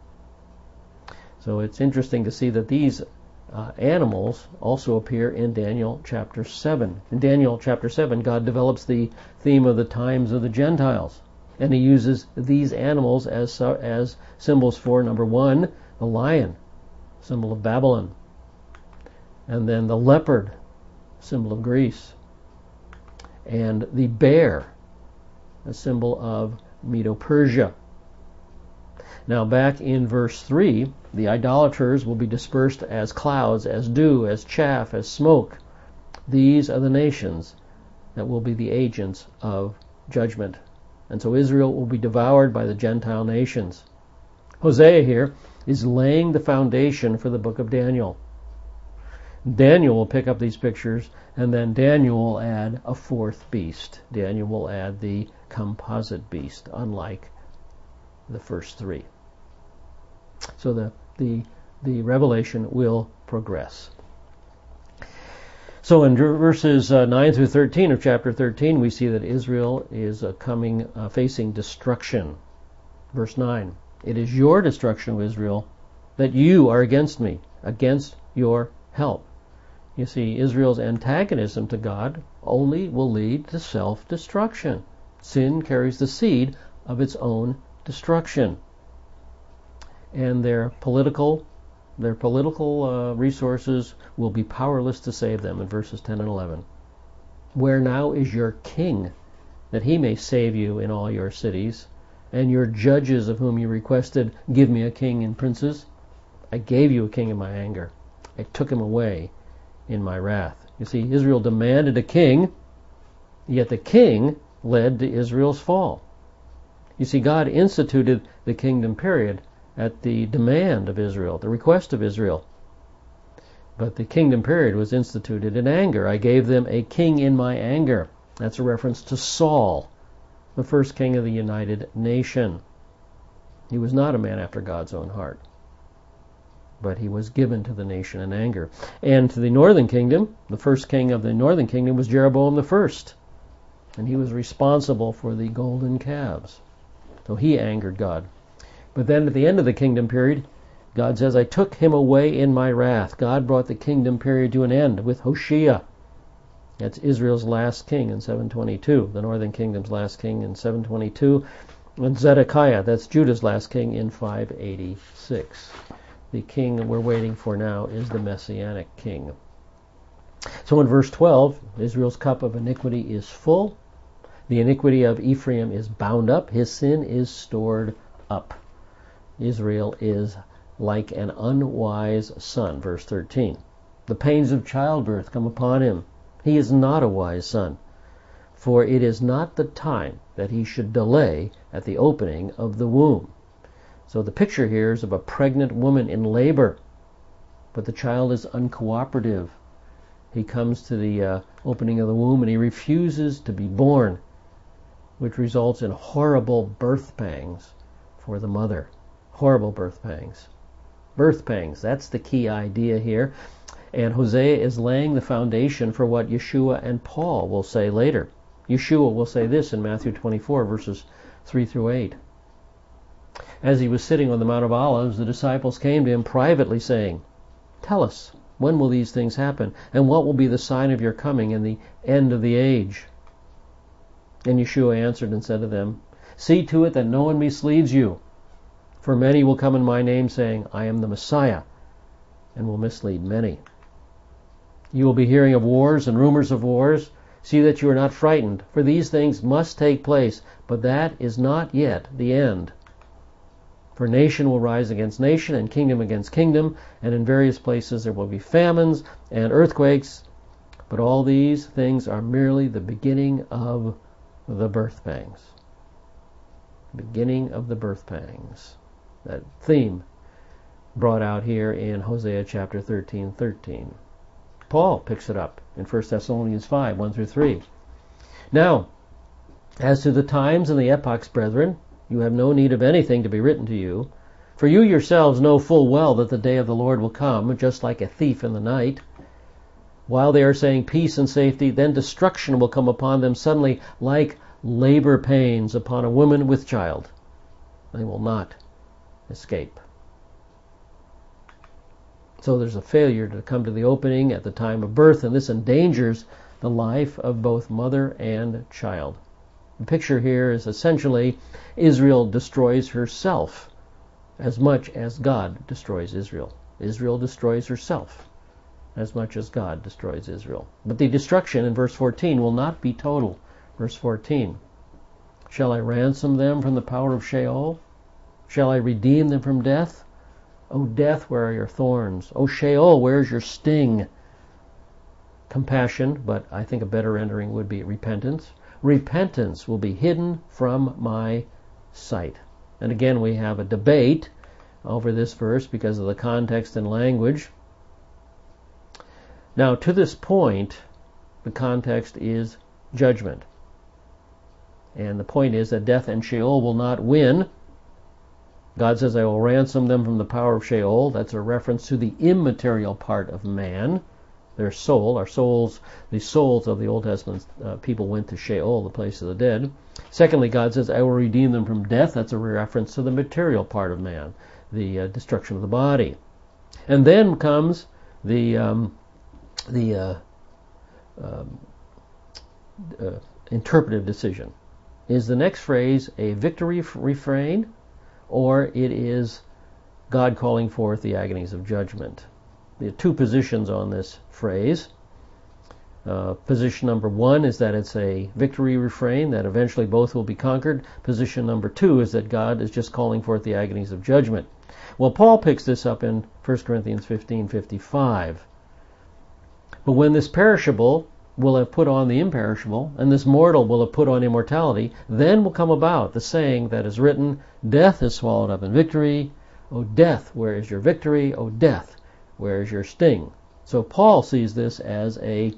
So it's interesting to see that these animals also appear in Daniel chapter 7. In Daniel chapter 7, God develops the theme of the times of the Gentiles. And he uses these animals as symbols for, number one, the lion, symbol of Babylon, and then the leopard, symbol of Greece, and the bear, a symbol of Medo-Persia. Now back in verse 3, the idolaters will be dispersed as clouds, as dew, as chaff, as smoke. These are the nations that will be the agents of judgment. And so Israel will be devoured by the Gentile nations. Hosea here is laying the foundation for the book of Daniel. Daniel will pick up these pictures, and then Daniel will add a fourth beast. Daniel will add the composite beast, unlike the first three. So the revelation will progress. So in verses 9 through 13 of chapter 13, we see that Israel is facing destruction. Verse 9, it is your destruction, O Israel, that you are against me, against your help. You see, Israel's antagonism to God only will lead to self-destruction. Sin carries the seed of its own destruction. And their political resources will be powerless to save them in verses 10 and 11. Where now is your king, that he may save you in all your cities, and your judges of whom you requested, give me a king and princes? I gave you a king in my anger. I took him away in my wrath. You see, Israel demanded a king, yet the king led to Israel's fall. You see, God instituted the kingdom period at the demand of Israel, the request of Israel. But the kingdom period was instituted in anger. I gave them a king in my anger. That's a reference to Saul, the first king of the United Nation. He was not a man after God's own heart, but he was given to the nation in anger. And to the northern kingdom, the first king of the northern kingdom was Jeroboam the first, and he was responsible for the golden calves. So he angered God. But then at the end of the kingdom period, God says, I took him away in my wrath. God brought the kingdom period to an end with Hoshea. That's Israel's last king in 722, the northern kingdom's last king in 722. And Zedekiah, that's Judah's last king, in 586. The king we're waiting for now is the Messianic king. So in verse 12, Israel's cup of iniquity is full. The iniquity of Ephraim is bound up. His sin is stored up. Israel is like an unwise son, verse 13. The pains of childbirth come upon him. He is not a wise son, for it is not the time that he should delay at the opening of the womb. So the picture here is of a pregnant woman in labor, but the child is uncooperative. He comes to the opening of the womb and he refuses to be born, which results in horrible birth pangs for the mother. Horrible birth pangs. Birth pangs, that's the key idea here. And Hosea is laying the foundation for what Yeshua and Paul will say later. Yeshua will say this in Matthew 24, verses 3 through 8. As he was sitting on the Mount of Olives, the disciples came to him privately, saying, Tell us, when will these things happen? And what will be the sign of your coming and the end of the age? And Yeshua answered and said to them, See to it that no one misleads you. For many will come in my name, saying, I am the Messiah, and will mislead many. You will be hearing of wars and rumors of wars. See that you are not frightened, for these things must take place, but that is not yet the end. For nation will rise against nation, and kingdom against kingdom, and in various places there will be famines and earthquakes. But all these things are merely the beginning of the birth pangs. Beginning of the birth pangs. That theme brought out here in Hosea chapter 13:13. Paul picks it up in 1 Thessalonians 5, 1 through 3. Now, as to the times and the epochs, brethren, you have no need of anything to be written to you, for you yourselves know full well that the day of the Lord will come, just like a thief in the night. While they are saying peace and safety, then destruction will come upon them suddenly, like labor pains upon a woman with child. They will not escape. So there's a failure to come to the opening at the time of birth, and this endangers the life of both mother and child. The picture here is essentially Israel destroys herself as much as God destroys Israel. Israel destroys herself as much as God destroys Israel. But the destruction in verse 14 will not be total. Verse 14, shall I ransom them from the power of Sheol? Shall I redeem them from death? O death, where are your thorns? O Sheol, where is your sting? Compassion, but I think a better rendering would be repentance. Repentance will be hidden from my sight. And again, we have a debate over this verse because of the context and language. Now, to this point, the context is judgment. And the point is that death and Sheol will not win. God says, I will ransom them from the power of Sheol. That's a reference to the immaterial part of man. Their soul, our souls, the souls of the Old Testament people went to Sheol, the place of the dead. Secondly, God says, I will redeem them from death. That's a reference to the material part of man, the destruction of the body. And then comes the interpretive decision. Is the next phrase a victory refrain, or it is God calling forth the agonies of judgment? There are two positions on this phrase. Position number one is that it's a victory refrain, that eventually both will be conquered. Position number two is that God is just calling forth the agonies of judgment. Well, Paul picks this up in 1 Corinthians 15:55. But when this perishable will have put on the imperishable, and this mortal will have put on immortality, then will come about the saying that is written, death is swallowed up in victory. O death, where is your victory? O death, where is your sting? So Paul sees this as a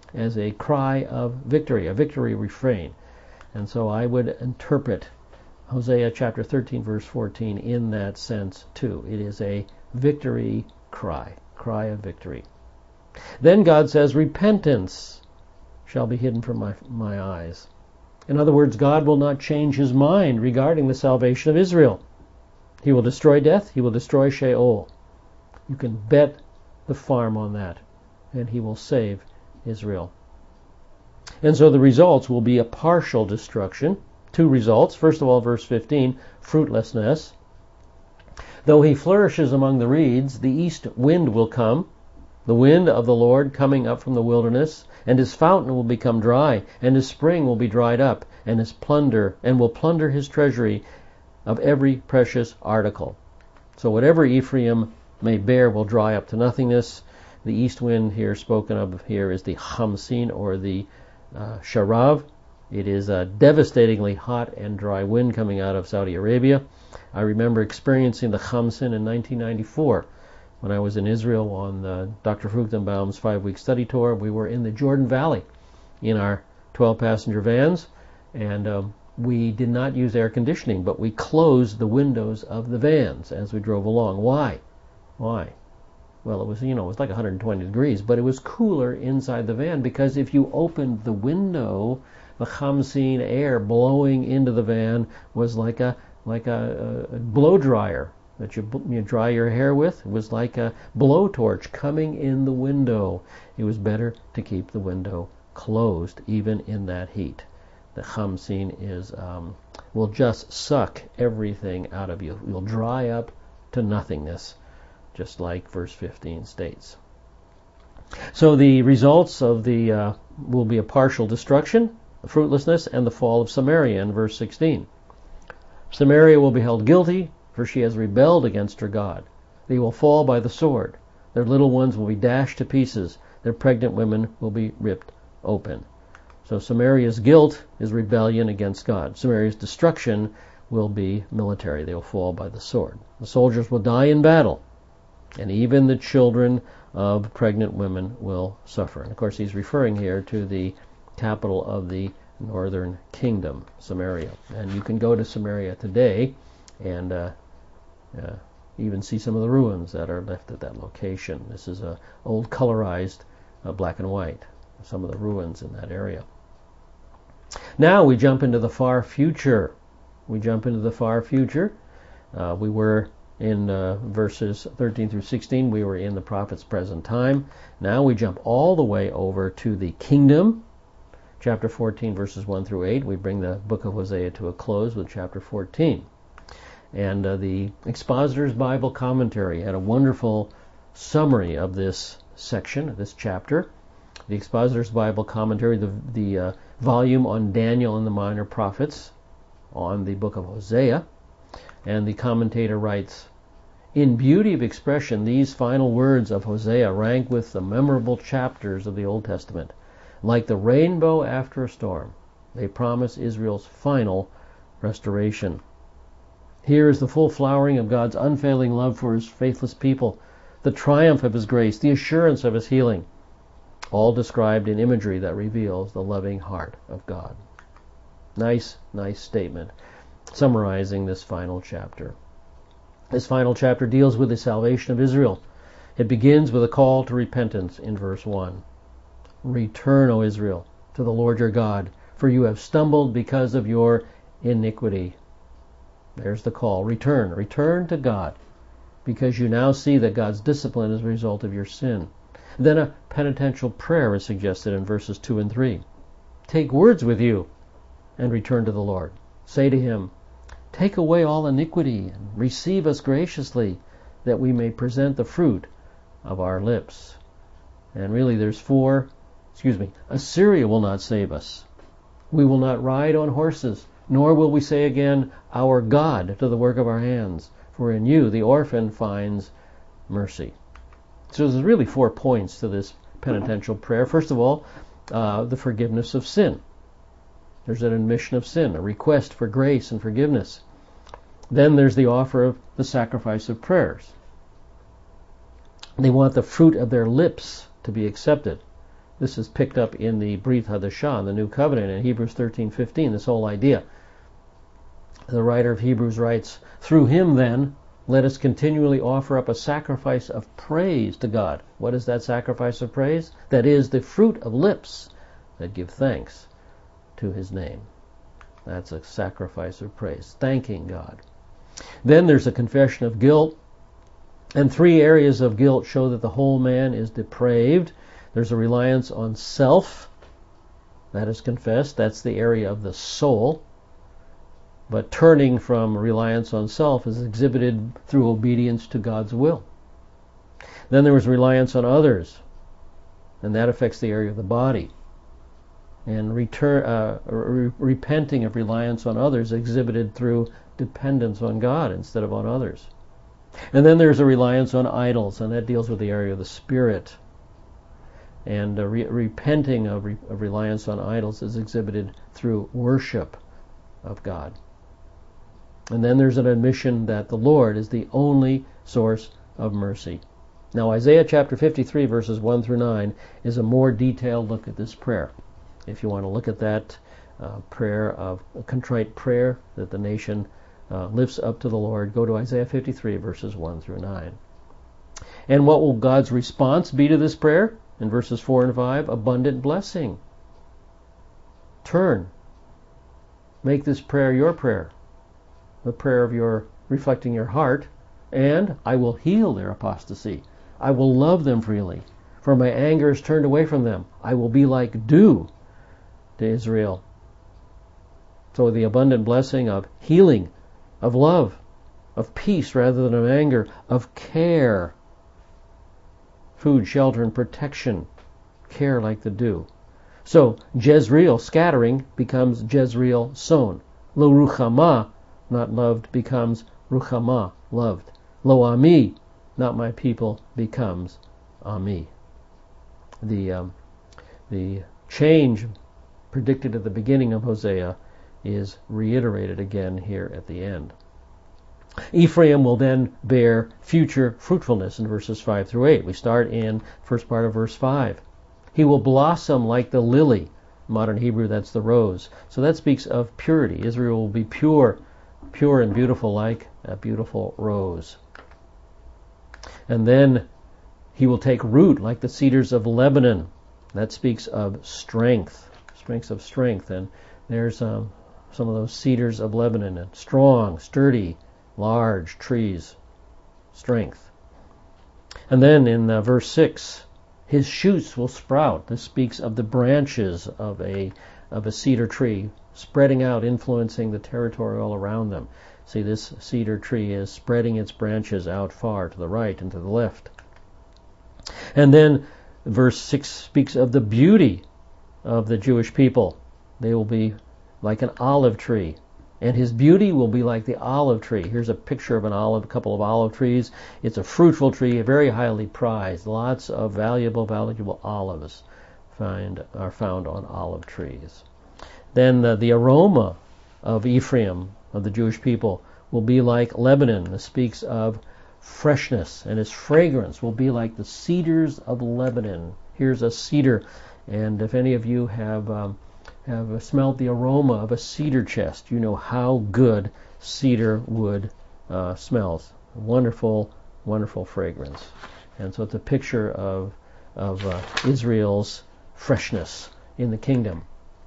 cry of victory, a victory refrain. And so I would interpret Hosea chapter 13, verse 14 in that sense too. It is a victory cry of victory. Then God says, repentance shall be hidden from my eyes. In other words, God will not change his mind regarding the salvation of Israel. He will destroy death. He will destroy Sheol. You can bet the farm on that. And he will save Israel. And so the results will be a partial destruction. Two results. First of all, verse 15, fruitlessness. Though he flourishes among the reeds, the east wind will come, the wind of the Lord coming up from the wilderness, and his fountain will become dry, and his spring will be dried up, and will plunder his treasury of every precious article. So whatever Ephraim may bear will dry up to nothingness. The east wind here spoken of here is the Hamsin, or the Sharav. It is a devastatingly hot and dry wind coming out of Saudi Arabia. I remember experiencing the Hamsin in 1994 when I was in Israel on Dr. Fruchtenbaum's 5-week study tour. We were in the Jordan Valley in our 12-passenger vans, and we did not use air conditioning, but we closed the windows of the vans as we drove along. Why? Well, it was like 120 degrees, but it was cooler inside the van, because if you opened the window, the Hamsin air blowing into the van was like a blow dryer that you dry your hair with. It was like a blowtorch coming in the window. It was better to keep the window closed, even in that heat. The Hamsin will just suck everything out of you. You'll dry up to nothingness, just like verse 15 states. So the results of the will be a partial destruction, fruitlessness, and the fall of Samaria in verse 16. Samaria will be held guilty, for she has rebelled against her God. They will fall by the sword. Their little ones will be dashed to pieces. Their pregnant women will be ripped open. So Samaria's guilt is rebellion against God. Samaria's destruction will be military. They will fall by the sword. The soldiers will die in battle, and even the children of pregnant women will suffer. And of course, he's referring here to the capital of the northern kingdom, Samaria. And you can go to Samaria today and even see some of the ruins that are left at that location. This is a old colorized black and white, some of the ruins in that area. Now we jump into the far future. We were in verses 13 through 16, we were in the prophet's present time. Now we jump all the way over to the kingdom. chapter 14, verses 1 through 8. We bring the book of Hosea to a close with chapter 14. And the Expositor's Bible Commentary had a wonderful summary of this section, of this chapter. The Expositor's Bible Commentary, the volume on Daniel and the Minor Prophets, on the book of Hosea. And the commentator writes, "In beauty of expression, these final words of Hosea rank with the memorable chapters of the Old Testament. Like the rainbow after a storm, they promise Israel's final restoration. Here is the full flowering of God's unfailing love for His faithless people, the triumph of His grace, the assurance of His healing, all described in imagery that reveals the loving heart of God." Nice statement summarizing this final chapter. This final chapter deals with the salvation of Israel. It begins with a call to repentance in verse 1. "Return, O Israel, to the Lord your God, for you have stumbled because of your iniquity." There's the call. Return to God, because you now see that God's discipline is a result of your sin. Then a penitential prayer is suggested in verses 2 and 3. "Take words with you and return to the Lord. Say to Him, take away all iniquity and receive us graciously, that we may present the fruit of our lips." And really there's Assyria will not save us. We will not ride on horses, nor will we say again, "Our God," to the work of our hands. For in you the orphan finds mercy. So there's really 4 points to this penitential prayer. First of all, the forgiveness of sin. There's an admission of sin, a request for grace and forgiveness. Then there's the offer of the sacrifice of prayers. They want the fruit of their lips to be accepted. This is picked up in the Brit Hadashah, the New Covenant, in Hebrews 13:15, this whole idea. The writer of Hebrews writes, "Through Him, then, let us continually offer up a sacrifice of praise to God." What is that sacrifice of praise? That is the fruit of lips that give thanks to His name. That's a sacrifice of praise, thanking God. Then there's a confession of guilt, and 3 areas of guilt show that the whole man is depraved. There's a reliance on self, that is confessed. That's the area of the soul. But turning from reliance on self is exhibited through obedience to God's will. Then there was reliance on others, and that affects the area of the body. And repenting of reliance on others exhibited through dependence on God instead of on others. And then there's a reliance on idols, and that deals with the area of the spirit. And repenting of reliance on idols is exhibited through worship of God. And then there's an admission that the Lord is the only source of mercy. Now Isaiah chapter 53 verses 1 through 9 is a more detailed look at this prayer. If you want to look at that prayer of a contrite prayer that the nation lifts up to the Lord, go to Isaiah 53 verses 1 through 9. And what will God's response be to this prayer? In verses 4 and 5, abundant blessing. Turn. Make this prayer your prayer, the prayer of your reflecting your heart, and I will heal their apostasy. I will love them freely, for my anger is turned away from them. I will be like dew to Israel. So the abundant blessing of healing, of love, of peace rather than of anger, of care, food, shelter, and protection, care like the dew. So Jezreel, scattering, becomes Jezreel sown. Lo ruchama, not loved, becomes ruchama, loved. Lo ami, not my people, becomes ami. The change predicted at the beginning of Hosea is reiterated again here at the end. Ephraim will then bear future fruitfulness in verses 5 through 8. We start in first part of verse 5. He will blossom like the lily. Modern Hebrew, that's the rose. So that speaks of purity. Israel will be pure and beautiful like a beautiful rose. And then he will take root like the cedars of Lebanon. That speaks of strength. And there's some of those cedars of Lebanon, and strong, sturdy, large trees, strength. And then in verse 6, His shoots will sprout. This speaks of the branches of a cedar tree spreading out, influencing the territory all around them. See, this cedar tree is spreading its branches out far to the right and to the left. And then verse 6 speaks of the beauty of the Jewish people. They will be like an olive tree, and his beauty will be like the olive tree. Here's a picture of a couple of olive trees. It's a fruitful tree, very highly prized. Lots of valuable olives are found on olive trees. Then the aroma of Ephraim, of the Jewish people, will be like Lebanon. This speaks of freshness, and its fragrance will be like the cedars of Lebanon. Here's a cedar, and if any of you have smelled the aroma of a cedar chest, you know how good cedar wood smells. Wonderful, wonderful fragrance. And so it's a picture of Israel's freshness in the kingdom.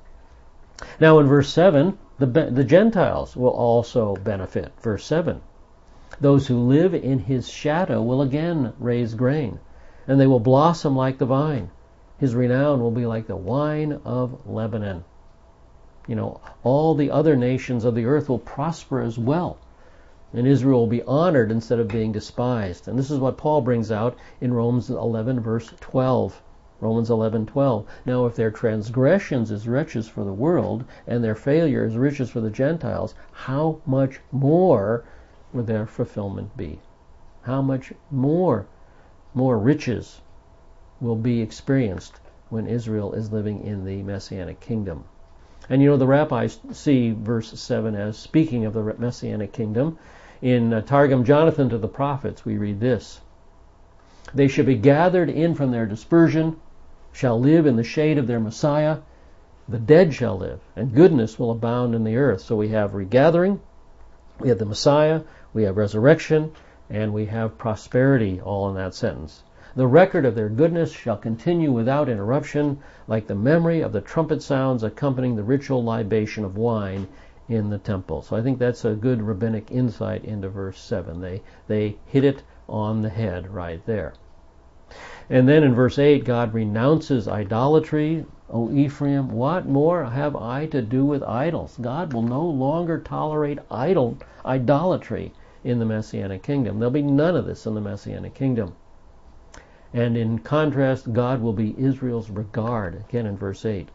Now in verse 7, the Gentiles will also benefit. Verse 7, those who live in his shadow will again raise grain, and they will blossom like the vine. His renown will be like the wine of Lebanon. You know, all the other nations of the earth will prosper as well, and Israel will be honored instead of being despised. And this is what Paul brings out in Romans 11, verse 12. Romans 11:12. Now if their transgressions is riches for the world, and their failure is riches for the Gentiles, how much more would their fulfillment be? How much more riches will be experienced when Israel is living in the Messianic kingdom? And you know, the rabbis see verse 7 as speaking of the Messianic kingdom. In Targum Jonathan to the prophets, we read this: they shall be gathered in from their dispersion, shall live in the shade of their Messiah. The dead shall live, and goodness will abound in the earth. So we have regathering, we have the Messiah, we have resurrection, and we have prosperity, all in that sentence. The record of their goodness shall continue without interruption, like the memory of the trumpet sounds accompanying the ritual libation of wine in the temple. So I think that's a good rabbinic insight into verse 7. They hit it on the head right there. And then in verse 8, God renounces idolatry. O Ephraim, what more have I to do with idols? God will no longer tolerate idolatry in the Messianic kingdom. There'll be none of this in the Messianic kingdom. And in contrast, God will be Israel's regard, again in verse 8.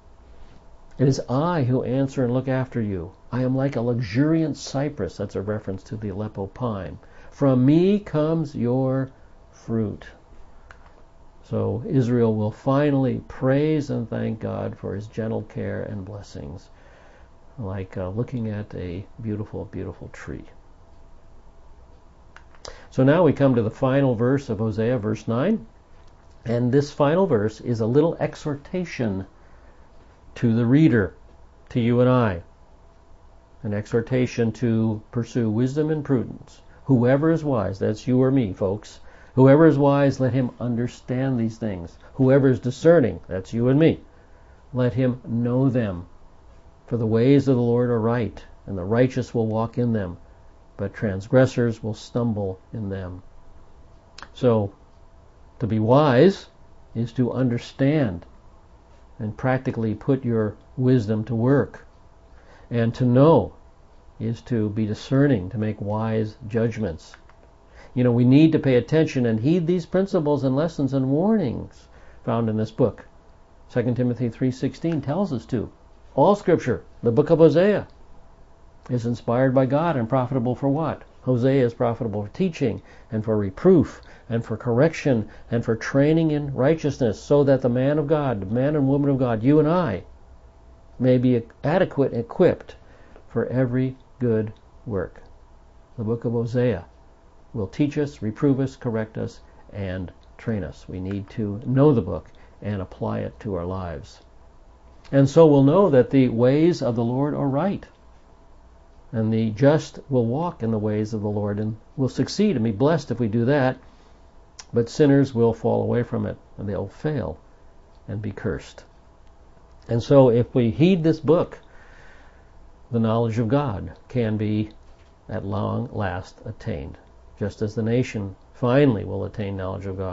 It is I who answer and look after you. I am like a luxuriant cypress. That's a reference to the Aleppo pine. From me comes your fruit. So Israel will finally praise and thank God for his gentle care and blessings, like looking at a beautiful, beautiful tree. So now we come to the final verse of Hosea, verse 9. And this final verse is a little exhortation to the reader, to you and I. An exhortation to pursue wisdom and prudence. Whoever is wise, that's you or me, folks. Whoever is wise, let him understand these things. Whoever is discerning, that's you and me, let him know them. For the ways of the Lord are right, and the righteous will walk in them, but transgressors will stumble in them. So, to be wise is to understand and practically put your wisdom to work. And to know is to be discerning, to make wise judgments. You know, we need to pay attention and heed these principles and lessons and warnings found in this book. 2 Timothy 3:16 tells us to. All Scripture, the book of Hosea, is inspired by God and profitable for what? Hosea is profitable for teaching and for reproof and for correction and for training in righteousness, so that the man of God, the man and woman of God, you and I, may be adequate and equipped for every good work. The book of Hosea will teach us, reprove us, correct us, and train us. We need to know the book and apply it to our lives. And so we'll know that the ways of the Lord are right. And the just will walk in the ways of the Lord and will succeed and be blessed if we do that. But sinners will fall away from it, and they'll fail and be cursed. And so if we heed this book, the knowledge of God can be at long last attained. Just as the nation finally will attain knowledge of God,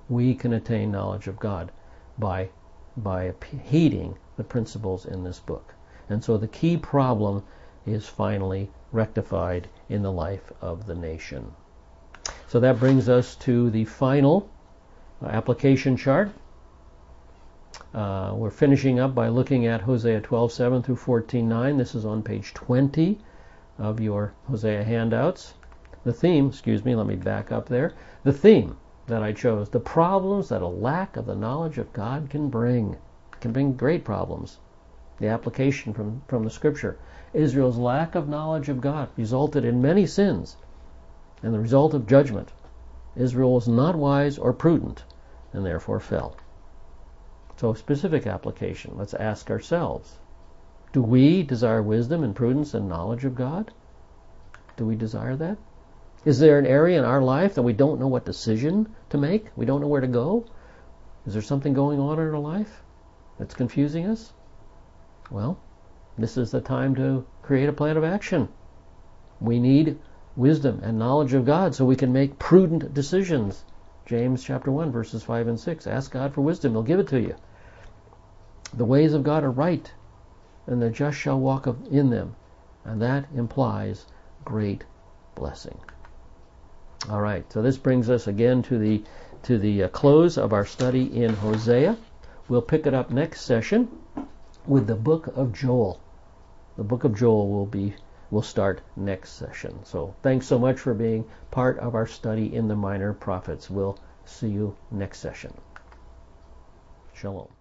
we can attain knowledge of God by heeding the principles in this book. And so the key problem is finally rectified in the life of the nation. So that brings us to the final application chart. We're finishing up by looking at Hosea 12:7 through 14:9. This is on page 20 of your Hosea handouts. The theme, let me back up there. The theme that I chose, the problems that a lack of the knowledge of God can bring great problems. The application from the scripture. Israel's lack of knowledge of God resulted in many sins and the result of judgment. Israel was not wise or prudent and therefore fell. So specific application. Let's ask ourselves, do we desire wisdom and prudence and knowledge of God? Do we desire that? Is there an area in our life that we don't know what decision to make? We don't know where to go? Is there something going on in our life that's confusing us? Well, this is the time to create a plan of action. We need wisdom and knowledge of God so we can make prudent decisions. James chapter 1, verses 5 and 6. Ask God for wisdom, He'll give it to you. The ways of God are right, and the just shall walk in them. And that implies great blessing. All right, so this brings us again to the close of our study in Hosea. We'll pick it up next session with the book of Joel. The book of Joel will start next session. So thanks so much for being part of our study in the Minor Prophets. We'll see you next session. Shalom.